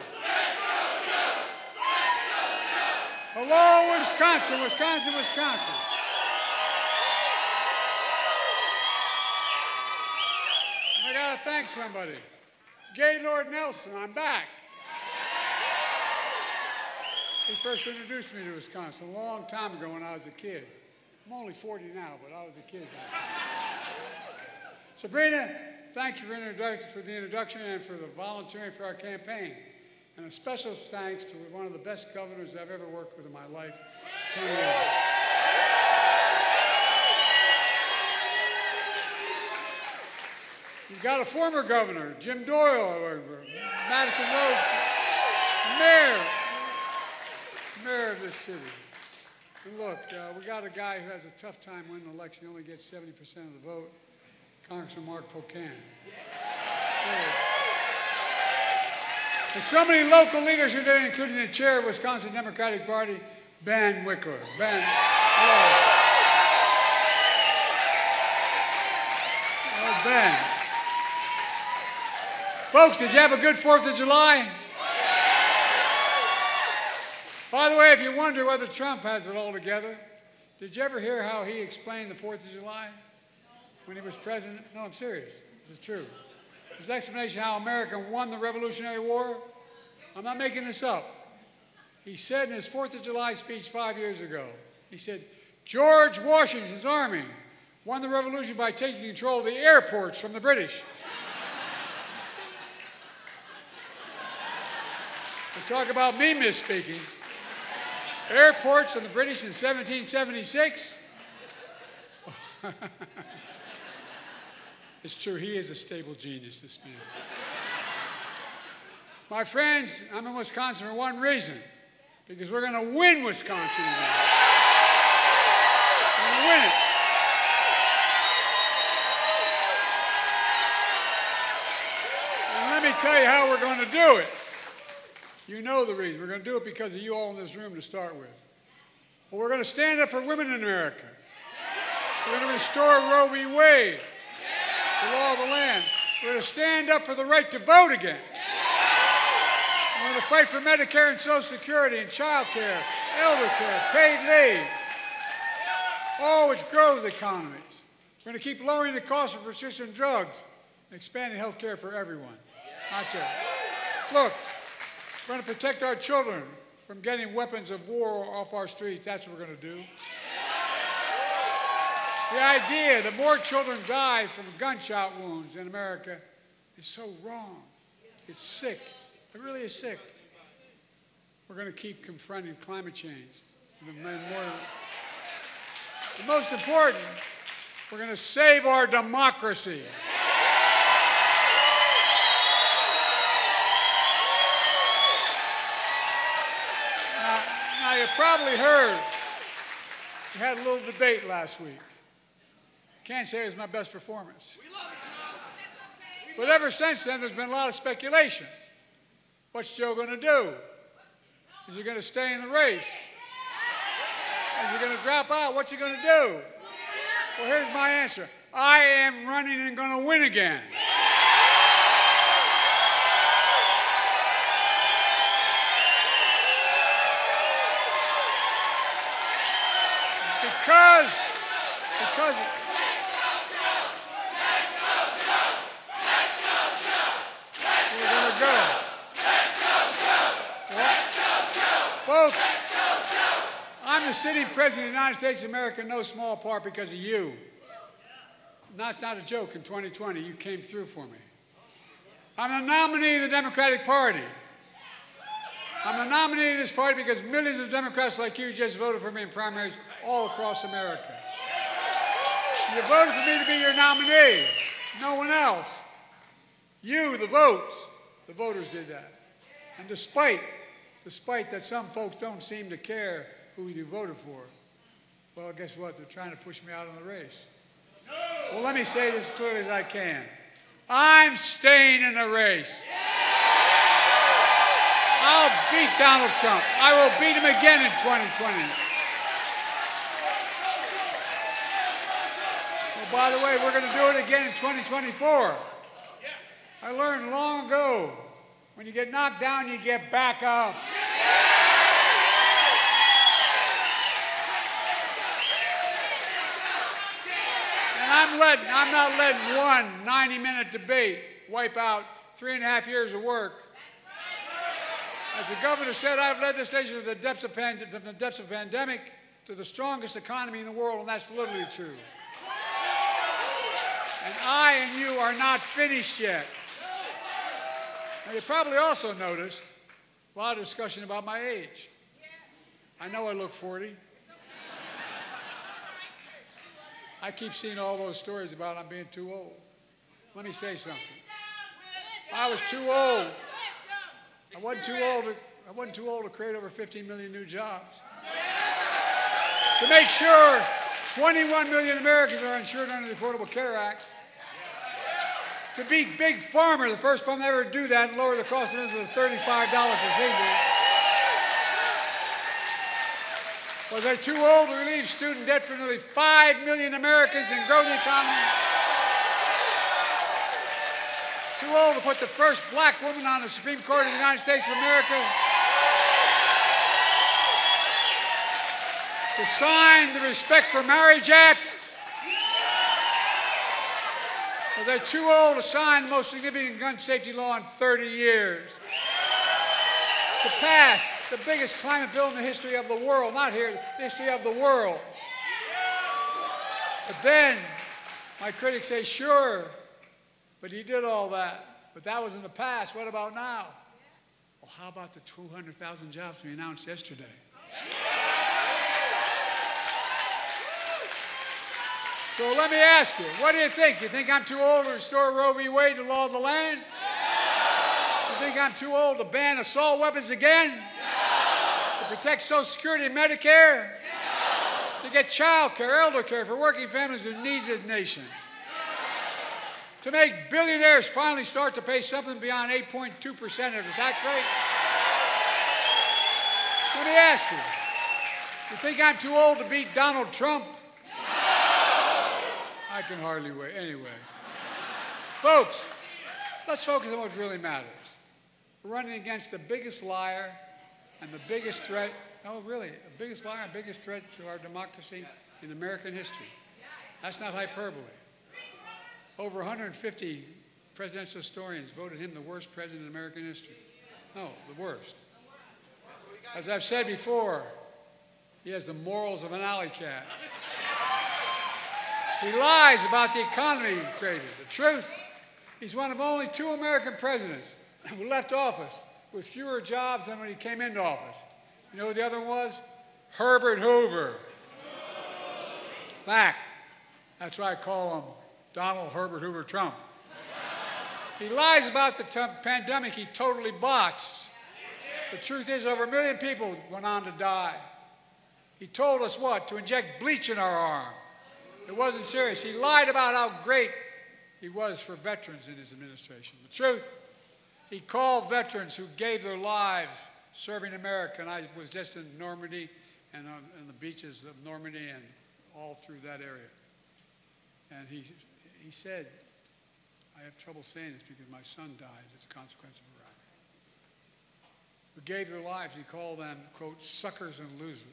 Speaker 5: Hello, Wisconsin, Wisconsin, Wisconsin. I gotta thank somebody. Gaylord Nelson, I'm back. He first introduced me to Wisconsin a long time ago when I was a kid. I'm only forty now, but I was a kid.
Speaker 1: Sabrina, thank you for, introduction, for the introduction and for the volunteering for our campaign. And a special thanks to one of the best governors I've ever worked with in my life, Tony Evers. You've got a former governor, Jim Doyle, or Madison Road, mayor, mayor of this city. And look, uh, we got a guy who has a tough time winning an election. He only gets seventy percent of the vote, Congressman Mark Pocan. And so many local leaders who did, including the chair of Wisconsin Democratic Party, Ben Wickler. Ben, hello. Oh, Ben. Folks, did you have a good fourth of July? By the way, if you wonder whether Trump has it all together, did you ever hear how he explained the fourth of July when he was president? No, I'm serious. This is true. His explanation how America won the Revolutionary War, I'm not making this up. He said in his fourth of July speech five years ago, he said, George Washington's army won the revolution by taking control of the airports from the British. We talk about me misspeaking. Airports and the British in seventeen seventy-six. It's true, he is a stable genius, this man. My friends, I'm in Wisconsin for one reason, because we're going to win Wisconsin today. We're going to win it. And let me tell you how we're going to do it. You know the reason. We're going to do it because of you all in this room to start with. Well, we're going to stand up for women in America. We're going to restore Roe v. Wade, the law of the land. We're going to stand up for the right to vote again. We're going to fight for Medicare and Social Security and child care, elder care, paid leave, all which grows economies. We're going to keep lowering the cost of prescription drugs and expanding health care for everyone. Not just. Look. We're going to protect our children from getting weapons of war off our streets. That's what we're going to do. The idea that more children die from gunshot wounds in America is so wrong. It's sick. It really is sick. We're going to keep confronting climate change. The most important, we're going to save our democracy. Now, you probably heard we had a little debate last week. Can't say it was my best performance. But ever since then, there's been a lot of speculation. What's Joe going to do? Is he going to stay in the race? Is he going to drop out? What's he going to do? Well, here's my answer. I am running and going to win again. Because, because, we're going to go. Folks, I'm the sitting president of the United States of America in no small part because of you. Not, not a joke, in twenty twenty, you came through for me. I'm the nominee of the Democratic Party. I'm the nominee of this party because millions of Democrats like you just voted for me in primaries all across America. You voted for me to be your nominee, no one else. You, the votes, the voters did that. And despite, despite that some folks don't seem to care who you voted for, well, guess what? They're trying to push me out of the race. Well, let me say this as clearly as I can. I'm staying in the race. I'll beat Donald Trump. I will beat him again in twenty twenty. Well, by the way, we're going to do it again in twenty twenty-four. I learned long ago, when you get knocked down, you get back up. And I'm letting, I'm not letting one ninety-minute debate wipe out three and a half years of work. As the governor said, I've led this nation from the depths of, pand- from the depths of pandemic to the strongest economy in the world, and that's literally true. And I and you are not finished yet. Now, you probably also noticed a lot of discussion about my age. I know I look forty. I keep seeing all those stories about I'm being too old. Let me say something. I was too old. I wasn't too old to, I wasn't too old to create over fifteen million new jobs. To make sure twenty-one million Americans are insured under the Affordable Care Act. To beat Big Pharma, the first time they ever do that, and lower the cost of insulin to thirty-five dollars procedure. Was I too old to relieve student debt for nearly five million Americans and grow the economy? Too old to put the first black woman on the Supreme Court of the United States of America? To sign the Respect for Marriage Act? Was I too old to sign the most significant gun safety law in thirty years? To pass the biggest climate bill in the history of the world, not here, the history of the world. But then, my critics say, sure, but he did all that. But that was in the past. What about now? Well, how about the two hundred thousand jobs we announced yesterday? So let me ask you, what do you think? You think I'm too old to restore Roe v. Wade, the law of the land? No. You think I'm too old to ban assault weapons again? No. To protect Social Security and Medicare? No. To get child care, elder care for working families who need the nation? No. To make billionaires finally start to pay something beyond eight point two percent of the tax rate? Let me ask you, you think I'm too old to beat Donald Trump? I can hardly wait. Anyway. Folks, let's focus on what really matters. We're running against the biggest liar and the biggest threat, oh really, the biggest liar and biggest threat to our democracy in American history. That's not hyperbole. Over one hundred fifty presidential historians voted him the worst president in American history. No, the worst. As I've said before, he has the morals of an alley cat. He lies about the economy he created. The truth, he's one of only two American presidents who left office with fewer jobs than when he came into office. You know who the other one was? Herbert Hoover. Fact. That's why I call him Donald Herbert Hoover Trump. He lies about the t- pandemic he totally botched. The truth is, over a million people went on to die. He told us what? To inject bleach in our arm. It wasn't serious. He lied about how great he was for veterans in his administration. The truth, he called veterans who gave their lives serving America, and I was just in Normandy and on, on the beaches of Normandy and all through that area. And he, he said, I have trouble saying this because my son died as a consequence of Iraq. Who gave their lives, he called them, quote, suckers and losers.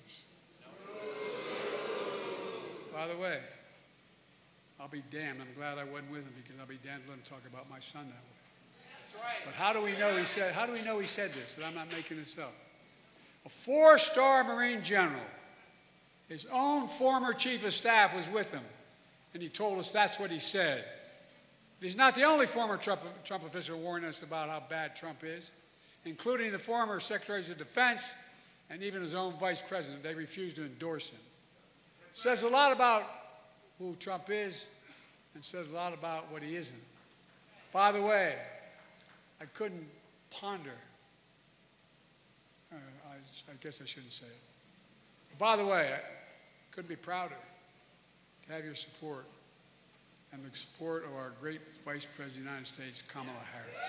Speaker 1: By the way, I'll be damned. I'm glad I wasn't with him because I'll be damned to let him talk about my son that way. That's right. But how do we know he said, how do we know he said this, that I'm not making this up? A four-star Marine general, his own former chief of staff was with him, and he told us that's what he said. But he's not the only former Trump, Trump official warning us about how bad Trump is, including the former secretaries of defense and even his own vice president. They refused to endorse him. Says a lot about who Trump is and says a lot about what he isn't. By the way, I couldn't ponder, uh, I, I guess I shouldn't say it. By the way, I couldn't be prouder to have your support and the support of our great Vice President of the United States, Kamala Harris.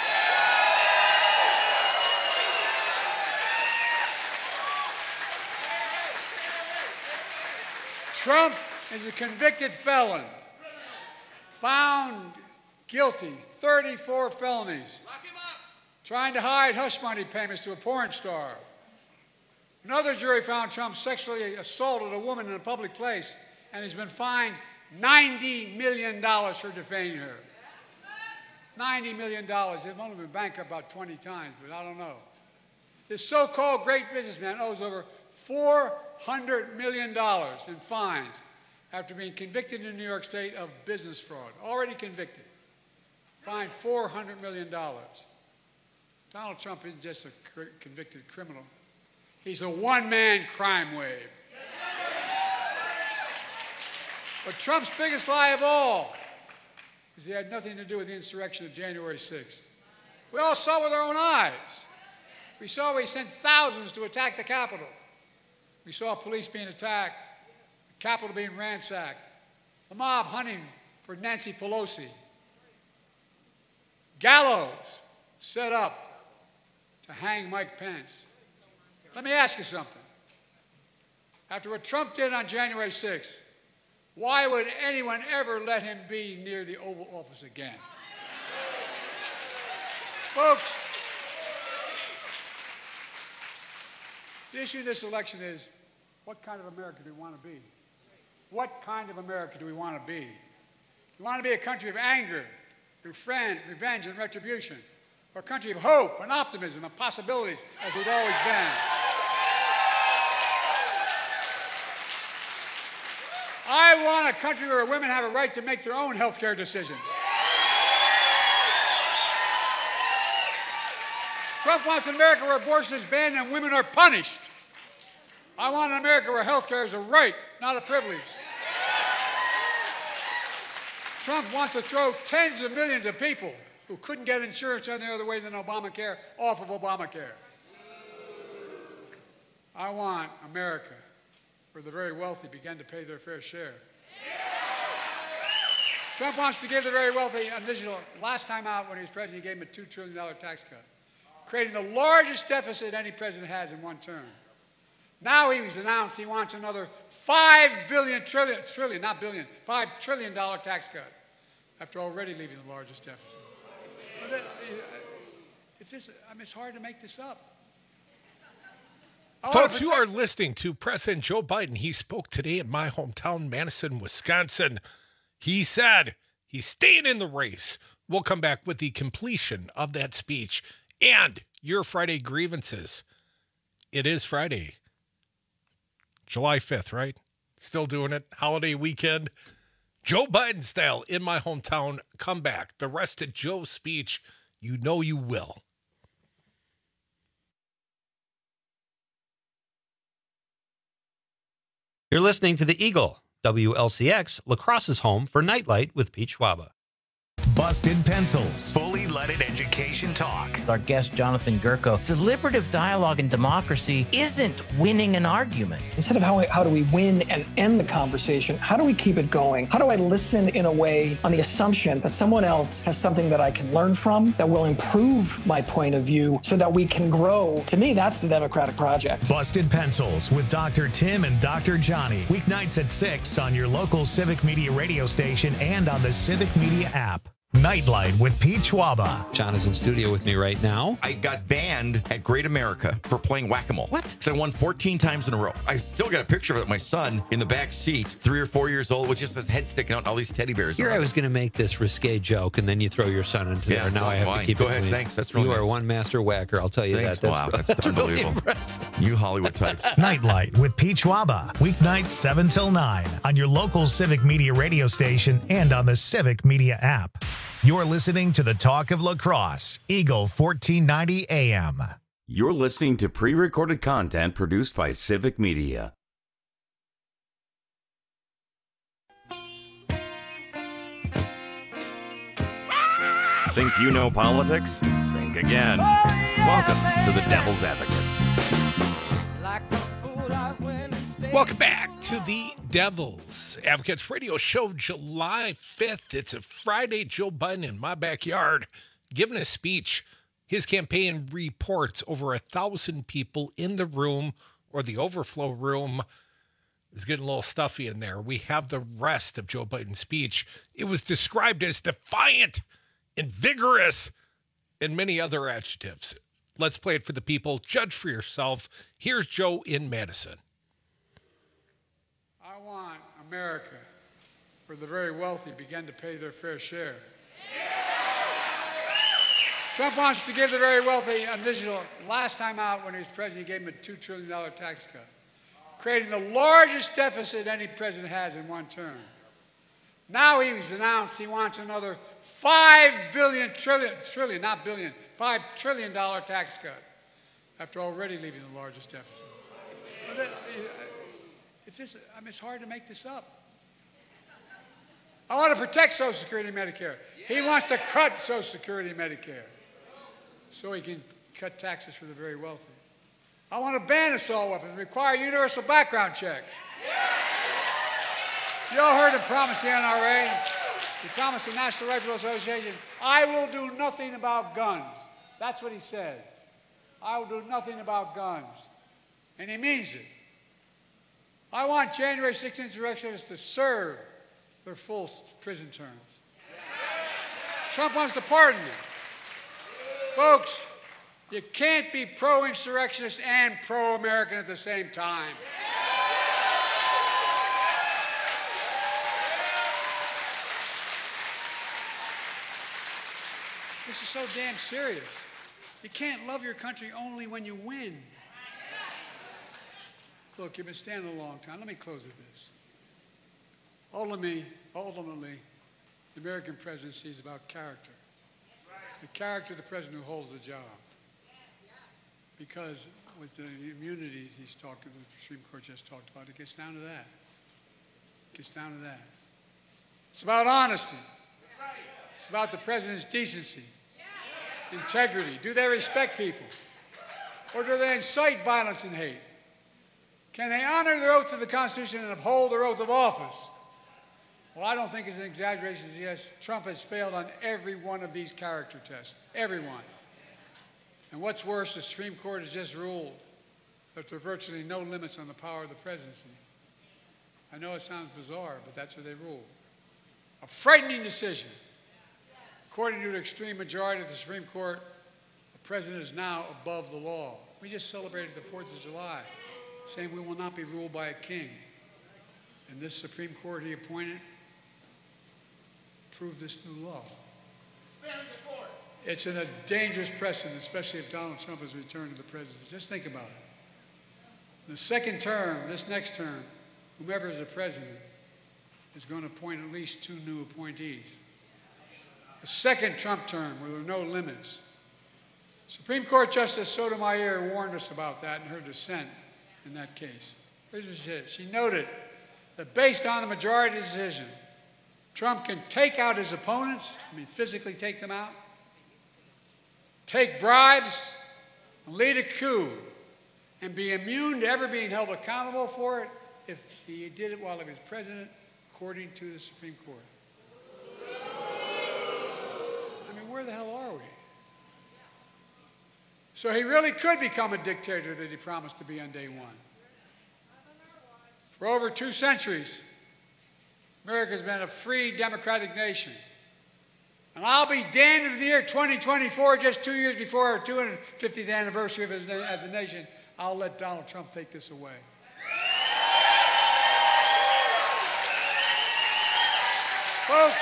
Speaker 1: Trump is a convicted felon, found guilty, thirty-four felonies, trying to hide hush money payments to a porn star. Another jury found Trump sexually assaulted a woman in a public place, and he's been fined ninety million dollars for defaming her. ninety million dollars. They've only been bankrupt about twenty times, but I don't know. This so-called great businessman owes over four hundred million dollars in fines after being convicted in New York State of business fraud, already convicted, fined four hundred million dollars. Donald Trump isn't just a cr- convicted criminal. He's a one-man crime wave. But Trump's biggest lie of all is he had nothing to do with the insurrection of January sixth. We all saw with our own eyes. We saw where he sent thousands to attack the Capitol. We saw police being attacked, the Capitol being ransacked, the mob hunting for Nancy Pelosi. Gallows set up to hang Mike Pence. Let me ask you something. After what Trump did on January sixth, why would anyone ever let him be near the Oval Office again? Folks, the issue of this election is, what kind of America do we want to be? What kind of America do we want to be? Do we want to be a country of anger, revenge, and retribution, or a country of hope and optimism and possibilities, as we've always been? I want a country where women have a right to make their own health care decisions. Trump wants an America where abortion is banned and women are punished. I want an America where health care is a right, not a privilege. Trump wants to throw tens of millions of people who couldn't get insurance any other way than Obamacare off of Obamacare. I want America where the very wealthy begin to pay their fair share. Trump wants to give the very wealthy an additional, last time out when he was president, he gave them a two trillion dollars tax cut, creating the largest deficit any president has in one term. Now he's announced he wants another five billion, trillion, trillion, not billion, five trillion dollar tax cut, after already leaving the largest deficit. But, uh, if this, I mean, it's hard to make this up.
Speaker 18: Folks, you are listening to President Joe Biden. He spoke today in my hometown, Madison, Wisconsin. He said he's staying in the race. We'll come back with the completion of that speech and your Friday grievances. It is Friday, July fifth, right? Still doing it. Holiday weekend. Joe Biden style in my hometown. Come back. The rest of Joe's speech, you know you will.
Speaker 9: You're listening to The Eagle, W L C X, La Crosse's home for Nightlight with Pete Schwaba.
Speaker 4: Busted Pencils. Fully leaded education talk.
Speaker 15: Our guest, Jonathan Gurko. Deliberative dialogue and democracy isn't winning an argument.
Speaker 20: Instead of how, how do we win and end the conversation, how do we keep it going? How do I listen in a way on the assumption that someone else has something that I can learn from, that will improve my point of view so that we can grow? To me, that's the Democratic project.
Speaker 4: Busted Pencils with Doctor Tim and Doctor Johnny. Weeknights at six on your local Civic Media radio station and on the Civic Media app. Nightlight with Pete Schwaba.
Speaker 9: John is in studio with me right now.
Speaker 21: I got banned at Great America for playing whack-a-mole. What? Because I won fourteen times in a row. I still got a picture of it, my son in the back seat, three or four years old, with just his head sticking out and all these teddy bears.
Speaker 9: Here I was going to make this risque joke, and then you throw your son into
Speaker 21: yeah,
Speaker 9: there. Now
Speaker 21: well,
Speaker 9: I have
Speaker 21: fine.
Speaker 9: to keep
Speaker 21: Go
Speaker 9: it
Speaker 21: ahead.
Speaker 9: clean.
Speaker 21: Thanks. That's really
Speaker 9: You
Speaker 21: nice.
Speaker 9: are one master whacker. I'll tell you
Speaker 21: Thanks.
Speaker 9: that. That's,
Speaker 21: wow, that's,
Speaker 9: that's
Speaker 21: unbelievable.
Speaker 9: really impressive.
Speaker 21: You Hollywood types.
Speaker 4: Nightlight with Pete Schwaba. Weeknights seven till nine on your local Civic Media radio station and on the Civic Media app. You're listening to the Talk of La Crosse, Eagle fourteen ninety A M.
Speaker 22: You're listening to pre-recorded content produced by Civic Media. Think you know politics? Think again. Welcome to the Devil's Advocates.
Speaker 18: Welcome back to the Devil's Advocates Radio Show, July fifth. It's a Friday. Joe Biden in my backyard giving a speech. His campaign reports over a thousand people in the room or the overflow room. It's getting a little stuffy in there. We have the rest of Joe Biden's speech. It was described as defiant and vigorous and many other adjectives. Let's play it for the people. Judge for yourself. Here's Joe in Madison.
Speaker 1: I want America where the very wealthy begin to pay their fair share. Trump wants to give the very wealthy an additional, last time out when he was president, he gave them a two trillion dollars tax cut, creating the largest deficit any president has in one term. Now he's announced he wants another five billion trillion, trillion, not billion, five trillion dollar tax cut after already leaving the largest deficit. But, uh, if this, I mean, it's hard to make this up. I want to protect Social Security and Medicare. He wants to cut Social Security and Medicare so he can cut taxes for the very wealthy. I want to ban assault weapons, require universal background checks. You all heard him promise the N R A. He promised the National Rifle Association, I will do nothing about guns. That's what he said. I will do nothing about guns. And he means it. I want January sixth insurrectionists to serve their full prison terms. Trump wants to pardon them. Folks, you can't be pro-insurrectionist and pro-American at the same time. This is so damn serious. You can't love your country only when you win. Look, you've been standing a long time. Let me close with this. Ultimately, ultimately, the American presidency is about character. The character of the president who holds the job. Because with the immunities he's talking, the Supreme Court just talked about, it gets down to that. It gets down to that. It's about honesty. It's about the president's decency, integrity. Do they respect people? Or do they incite violence and hate? Can they honor their oath to the Constitution and uphold their oath of office? Well, I don't think it's an exaggeration to suggest Trump has failed on every one of these character tests. Every one. And what's worse, the Supreme Court has just ruled that there are virtually no limits on the power of the presidency. I know it sounds bizarre, but that's what they ruled. A frightening decision. According to the extreme majority of the Supreme Court, the president is now above the law. We just celebrated the fourth of July, saying we will not be ruled by a king. And this Supreme Court he appointed proved this new law. It's in a dangerous precedent, especially if Donald Trump has returned to the presidency. Just think about it. In the second term, this next term, whomever is the president is going to appoint at least two new appointees. A second Trump term where there are no limits. Supreme Court Justice Sotomayor warned us about that in her dissent in that case. Here's what she said. She noted that based on the majority decision, Trump can take out his opponents, I mean physically take them out, take bribes, and lead a coup, and be immune to ever being held accountable for it if he did it while he was president, according to the Supreme Court. I mean, where the hell are we? So he really could become a dictator that he promised to be on day one. For over two centuries, America's been a free, democratic nation. And I'll be damned if the year twenty twenty-four, just two years before our two hundred fiftieth anniversary of his na- as a nation, I'll let Donald Trump take this away. Folks,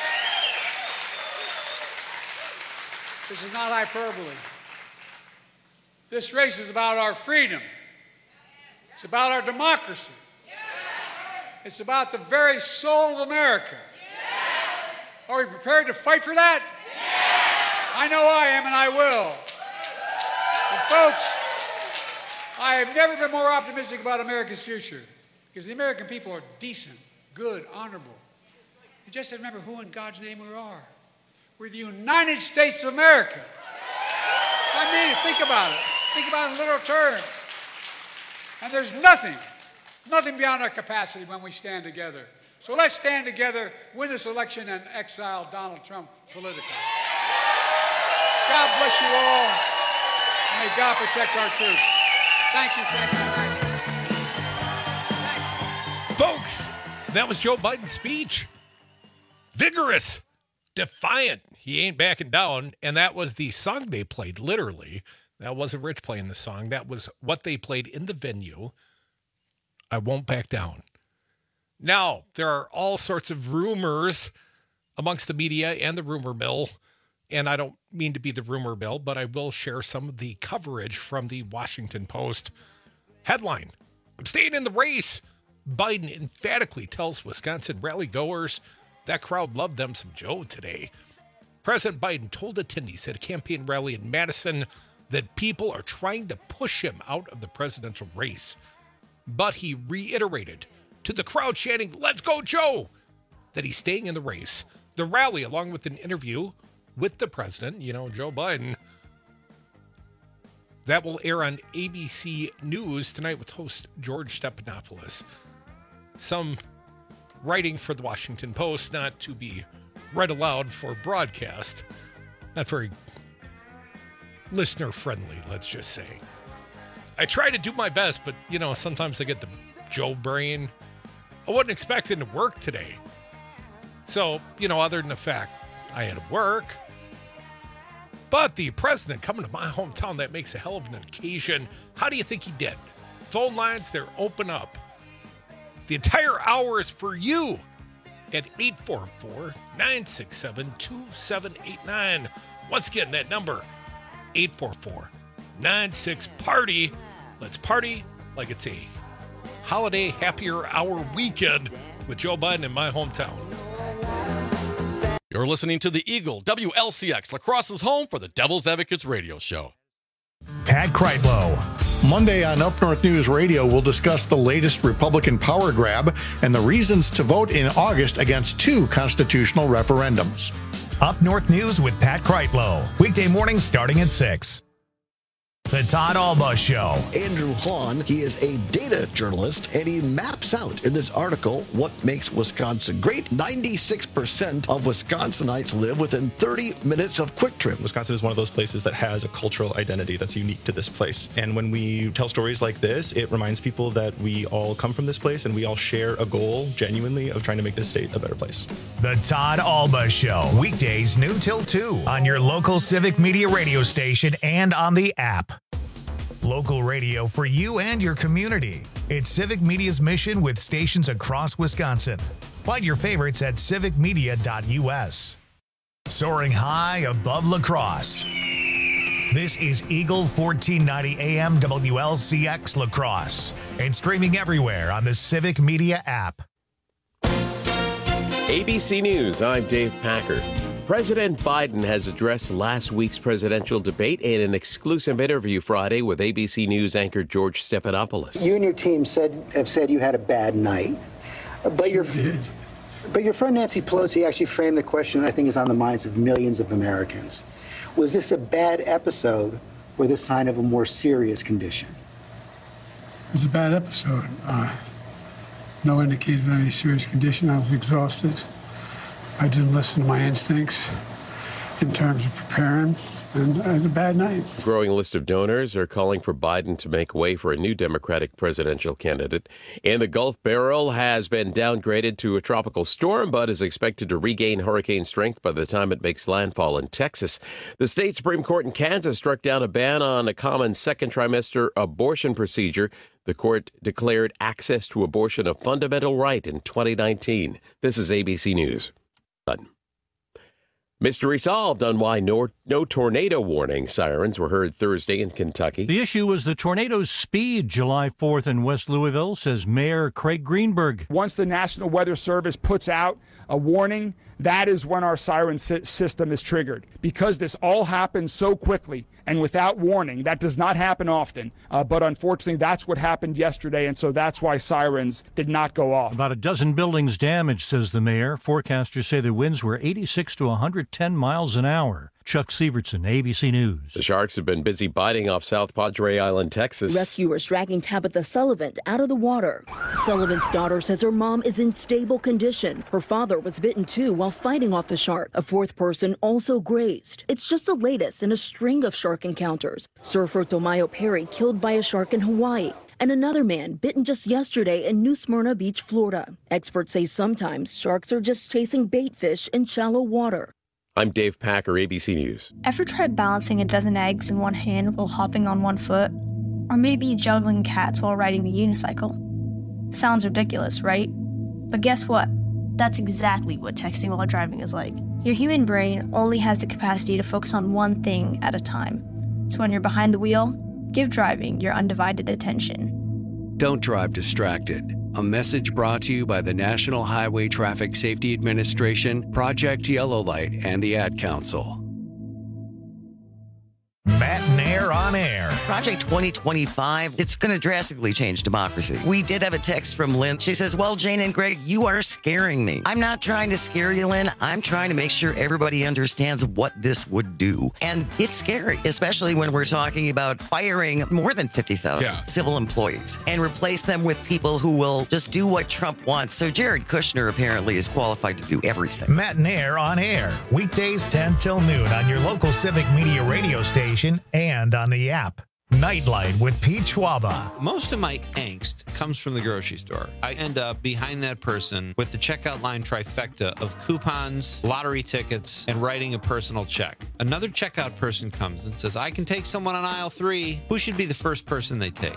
Speaker 1: this is not hyperbole. This race is about our freedom. It's about our democracy. It's about the very soul of America. Are we prepared to fight for that? I know I am, and I will. And folks, I have never been more optimistic about America's future because the American people are decent, good, honorable. You just have to remember who in God's name we are. We're the United States of America. I mean, think about it. Think about it in literal terms. And there's nothing, nothing beyond our capacity when we stand together. So let's stand together, win this election, and exile Donald Trump politically. God bless you all. And may God protect our troops. Thank you, thank you, thank you.
Speaker 18: Folks, that was Joe Biden's speech. Vigorous, defiant. He ain't backing down. And that was the song they played, literally. That wasn't Rich playing the song. That was what they played in the venue. I won't back down. Now, there are all sorts of rumors amongst the media and the rumor mill. And I don't mean to be the rumor mill, but I will share some of the coverage from the Washington Post headline. I'm staying in the race. Biden emphatically tells Wisconsin rally goers that crowd loved them some Joe today. President Biden told attendees at a campaign rally in Madison that people are trying to push him out of the presidential race. But he reiterated to the crowd chanting, "Let's go, Joe," that he's staying in the race. The rally, along with an interview with the president, you know, Joe Biden, that will air on A B C News tonight with host George Stephanopoulos. Some writing for the Washington Post, not to be read aloud for broadcast. Not very listener-friendly, let's just say. I try to do my best, but, you know, sometimes I get the Joe brain. I wasn't expecting to work today. So, you know, other than the fact I had to work. But the president coming to my hometown, that makes a hell of an occasion. How do you think he did? Phone lines, they're open up. The entire hour is for you at eight four four, nine six seven, two seven eight nine. Once again, that number, eight four four, nine six, party. Let's party like it's a holiday happier hour weekend with Joe Biden in my hometown.
Speaker 2: You're listening to the Eagle, W L C X, Lacrosse's home for the Devil's Advocates radio show.
Speaker 4: Pat Kreitlow.
Speaker 12: Monday on Up North News Radio, we'll discuss the latest Republican power grab and the reasons to vote in August against two constitutional referendums.
Speaker 4: Up North News with Pat Kreitlow. Weekday mornings starting at six. The Todd Alba Show.
Speaker 12: Andrew Hahn, he is a data journalist, and he maps out in this article what makes Wisconsin great. ninety-six percent of Wisconsinites live within thirty minutes of Quick Trip.
Speaker 3: Wisconsin is one of those places that has a cultural identity that's unique to this place. And when we tell stories like this, it reminds people that we all come from this place and we all share a goal, genuinely, of trying to make this state a better place.
Speaker 4: The Todd Alba Show. Weekdays noon till two on your local Civic Media radio station and on the app. Local radio for you and your community. It's Civic Media's mission with stations across Wisconsin. Find your favorites at civic media dot u s. Soaring high above La Crosse. This is Eagle fourteen ninety A M W L C X La Crosse and streaming everywhere on the Civic Media app.
Speaker 7: A B C News, I'm Dave Packer. President Biden has addressed last week's presidential debate in an exclusive interview Friday with A B C News anchor George Stephanopoulos.
Speaker 23: You and your team said have said you had a bad night, but your but your friend Nancy Pelosi actually framed the question that I think is on the minds of millions of Americans. Was this a bad episode or the sign of a more serious condition?
Speaker 5: It was a bad episode. Uh, no indication of any serious condition. I was exhausted. I didn't listen to my instincts in terms of preparing, and I had a bad night.
Speaker 7: A growing list of donors are calling for Biden to make way for a new Democratic presidential candidate. And the Gulf Barrel has been downgraded to a tropical storm, but is expected to regain hurricane strength by the time it makes landfall in Texas. The state Supreme Court in Kansas struck down a ban on a common second trimester abortion procedure. The court declared access to abortion a fundamental right in twenty nineteen. This is A B C News. Mystery solved on why no, no tornado warning sirens were heard Thursday in Kentucky.
Speaker 24: The issue was the tornado's speed July fourth in West Louisville, says Mayor Craig Greenberg.
Speaker 25: Once the National Weather Service puts out a warning, that is when our siren si- system is triggered. Because this all happened so quickly and without warning, that does not happen often. Uh, but unfortunately, that's what happened yesterday, and so that's why sirens did not go off.
Speaker 24: About a dozen buildings damaged, says the mayor. Forecasters say the winds were eighty-six to one hundred ten miles an hour. Chuck Severson, A B C News.
Speaker 7: The Sharks have been busy biting off South Padre Island, Texas.
Speaker 26: Rescuers dragging Tabitha Sullivan out of the water. Sullivan's daughter says her mom is in stable condition. Her father was bitten too while fighting off the shark. A fourth person also grazed. It's just the latest in a string of shark encounters. Surfer Tomayo Perry killed by a shark in Hawaii, and another man bitten just yesterday in New Smyrna Beach, Florida. Experts say sometimes sharks are just chasing bait fish in shallow water.
Speaker 7: I'm Dave Packer, A B C News.
Speaker 28: Ever tried balancing a dozen eggs in one hand while hopping on one foot? Or maybe juggling cats while riding the unicycle? Sounds ridiculous, right? But guess what? That's exactly what texting while driving is like. Your human brain only has the capacity to focus on one thing at a time. So when you're behind the wheel, give driving your undivided attention.
Speaker 8: Don't drive distracted. A message brought to you by the National Highway Traffic Safety Administration, Project Yellow Light, and the Ad Council.
Speaker 4: Matt Nair on air.
Speaker 6: Project twenty twenty-five, it's going to drastically change democracy. We did have a text from Lynn. She says, well, Jane and Greg, you are scaring me. I'm not trying to scare you, Lynn. I'm trying to make sure everybody understands what this would do. And it's scary, especially when we're talking about firing more than fifty thousand
Speaker 18: Yeah.
Speaker 6: civil employees and replace them with people who will just do what Trump wants. So Jared Kushner apparently is qualified to do everything.
Speaker 4: Matt Nair on air. Weekdays ten till noon on your local Civic Media radio station and on the app. Nightlight with Pete Schwaba.
Speaker 9: Most of my angst comes from the grocery store. I end up behind that person with the checkout line trifecta of coupons, lottery tickets, and writing a personal check. Another checkout person comes and says, I can take someone on aisle three. Who should be the first person they take?